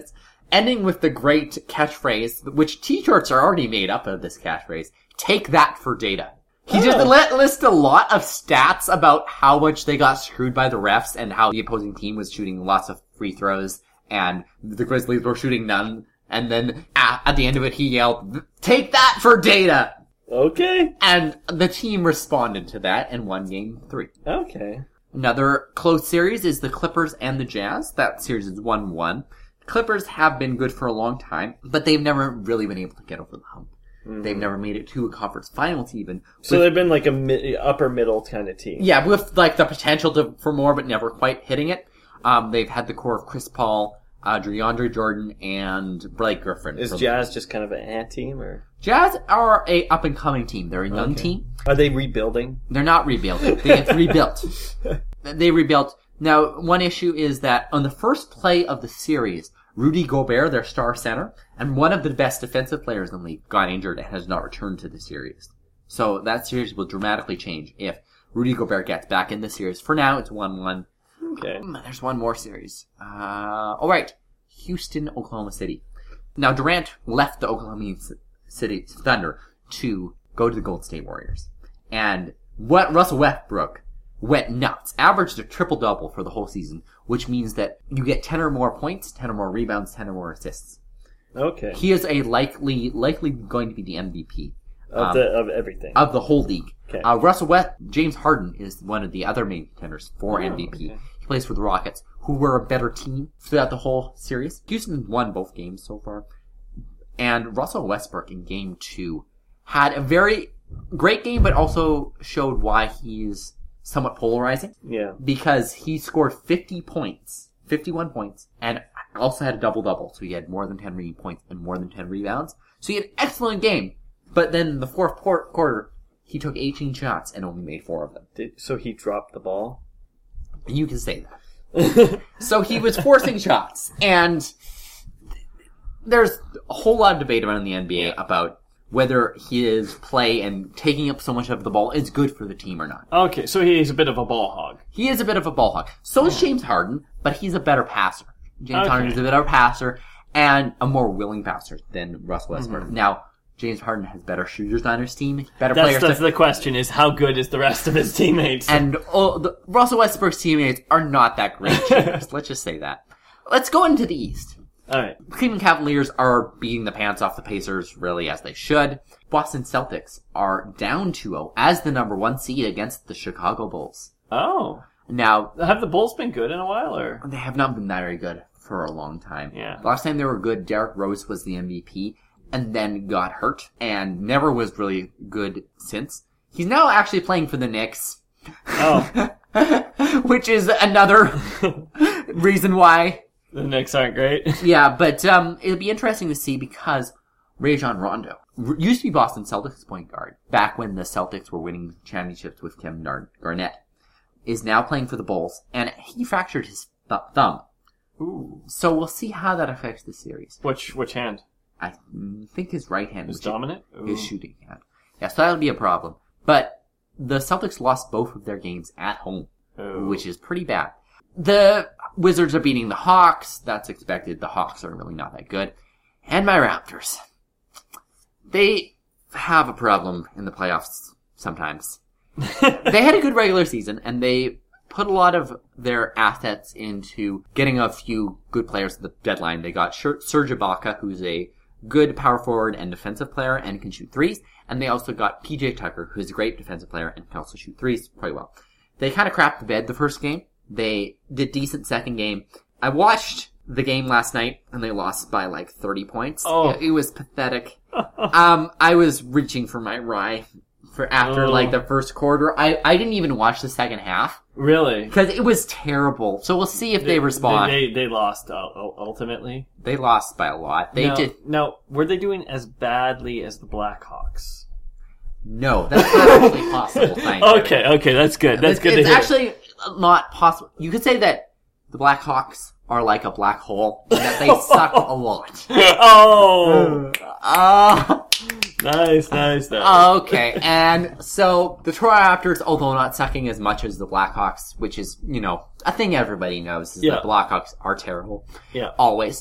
ending with the great catchphrase, which t-shirts are already made up of this catchphrase, take that for data. He just let list a lot of stats about how much they got screwed by the refs and how the opposing team was shooting lots of free throws and the Grizzlies were shooting none. And then at, at the end of it, he yelled, take that for data! Okay. And the team responded to that and won game three. Okay. Another close series is the Clippers and the Jazz. That series is one one. Clippers have been good for a long time, but they've never really been able to get over the hump. Mm-hmm. They've never made it to a conference finals even. So with, they've been like a mid, upper middle kind of team. Yeah, with like the potential to, for more, but never quite hitting it. Um, they've had the core of Chris Paul, uh, DeAndre Jordan, and Blake Griffin. Is Jazz just kind of an ant team, or? Jazz are a up and coming team. They're a young okay. team. Are they rebuilding? They're not rebuilding. They have rebuilt. They rebuilt. Now, one issue is that on the first play of the series, Rudy Gobert, their star center, and one of the best defensive players in the league, got injured and has not returned to the series. So that series will dramatically change if Rudy Gobert gets back in the series. For now, it's one one. Okay. There's one more series. Uh, alright. Houston, Oklahoma City. Now, Durant left the Oklahoma City Thunder to go to the Golden State Warriors. And what Russell Westbrook went nuts. Averaged a triple-double for the whole season, which means that you get ten or more points, ten or more rebounds, ten or more assists. Okay. He is a likely, likely going to be the M V P. Of um, the, of everything. Of the whole league. Okay. Uh, Russell West, James Harden is one of the other main contenders for oh, M V P. Okay. He plays for the Rockets, who were a better team throughout the whole series. Houston won both games so far. And Russell Westbrook in game two had a very great game, but also showed why he's somewhat polarizing. Yeah. Because he scored fifty points, fifty-one points, and also had a double-double. So he had more than ten re- points and more than ten rebounds. So he had an excellent game. But then in the fourth por- quarter, he took eighteen shots and only made four of them. Did, so he dropped the ball? You can say that. So he was forcing shots. And there's a whole lot of debate around the N B A about whether his play and taking up so much of the ball is good for the team or not. Okay, so he's a bit of a ball hog. He is a bit of a ball hog. So is James Harden, but he's a better passer. James okay. Harden is a better passer and a more willing passer than Russell Westbrook. Mm-hmm. Now, James Harden has better shooters on his team, better that's, players. That's to, the question, is how good is the rest of his teammates? And oh, the, Russell Westbrook's teammates are not that great shooters. Let's just say that. Let's go into the East. All right. Cleveland Cavaliers are beating the pants off the Pacers, really, as they should. Boston Celtics are down two oh as the number one seed against the Chicago Bulls. Oh. Now, have the Bulls been good in a while, or? They have not been very good for a long time. Yeah. The last time they were good, Derrick Rose was the M V P, and then got hurt, and never was really good since. He's now actually playing for the Knicks. Oh. Which is another reason why the Knicks aren't great. Yeah, but um, it'll be interesting to see because Rajon Rondo used to be Boston Celtics point guard back when the Celtics were winning championships with Kevin Garnett. Is now playing for the Bulls, and he fractured his th- thumb. Ooh. So we'll see how that affects the series. Which which hand? I think his right hand is dominant. His shooting hand. Yeah, so that'll be a problem. But the Celtics lost both of their games at home, Ooh. which is pretty bad. The Wizards are beating the Hawks. That's expected. The Hawks are really not that good. And my Raptors. They have a problem in the playoffs sometimes. They had a good regular season, and they put a lot of their assets into getting a few good players at the deadline. They got Serge Ibaka, who's a good power forward and defensive player and can shoot threes. And they also got P J Tucker, who's a great defensive player and can also shoot threes quite well. They kind of crapped the bed the first game. They did decent second game. I watched the game last night, and they lost by like thirty points. Oh. It, it was pathetic. um, I was reaching for my rye for after oh. like the first quarter. I, I didn't even watch the second half. Really? Because it was terrible. So we'll see if they, they respond. They, they, they lost uh, ultimately. They lost by a lot. They now, did. Now, were they doing as badly as the Blackhawks? No, that's not actually possible. Thank you. Okay, okay, that's good. That's it's, good it's to hear. actually not possible. You could say that the Blackhawks are like a black hole, and that they suck a lot. Oh! Uh, nice, nice, nice. Okay, and so the Toronto Raptors, although not sucking as much as the Blackhawks, which is, you know, a thing everybody knows, is yeah. that Blackhawks are terrible. Yeah. Always.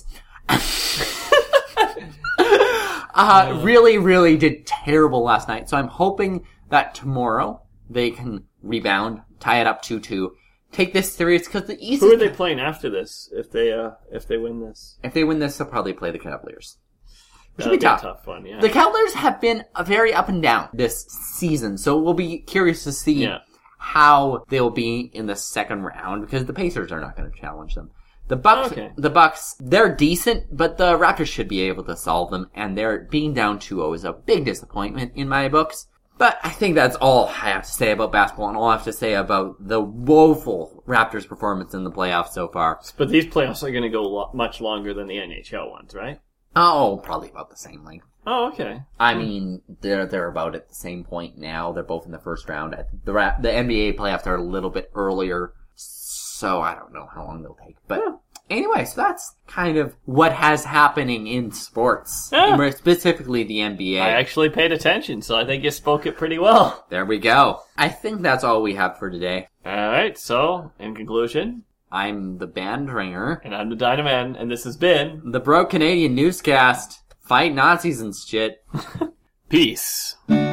uh, really, really did terrible last night. So I'm hoping that tomorrow they can rebound, tie it up two two, take this series, because the East... Who are they playing after this, if they uh, if they win this? If they win this, they'll probably play the Cavaliers. Which That'll will be tough. a tough one, yeah. The Cavaliers have been a very up and down this season, so we'll be curious to see Yeah. how they'll be in the second round, because the Pacers are not going to challenge them. The Bucks, Okay. the Bucks, they're decent, but the Raptors should be able to solve them, and they're being down two oh is a big disappointment in my books. But I think that's all I have to say about basketball, and all I have to say about the woeful Raptors performance in the playoffs so far. But these playoffs are going to go lo- much longer than the N H L ones, right? Oh, probably about the same length. Oh, okay. I mean, they're they're about at the same point now. They're both in the first round. The Ra- the N B A playoffs are a little bit earlier, so I don't know how long they'll take. But Yeah. anyway, so that's kind of what has happening in sports, Yeah. more specifically the N B A. I actually paid attention, so I think you spoke it pretty well. There we go. I think that's all we have for today. All right, so, in conclusion, I'm the band ringer, and I'm the Dynaman, and this has been the Broke Canadian Newscast. Fight Nazis and shit. Peace.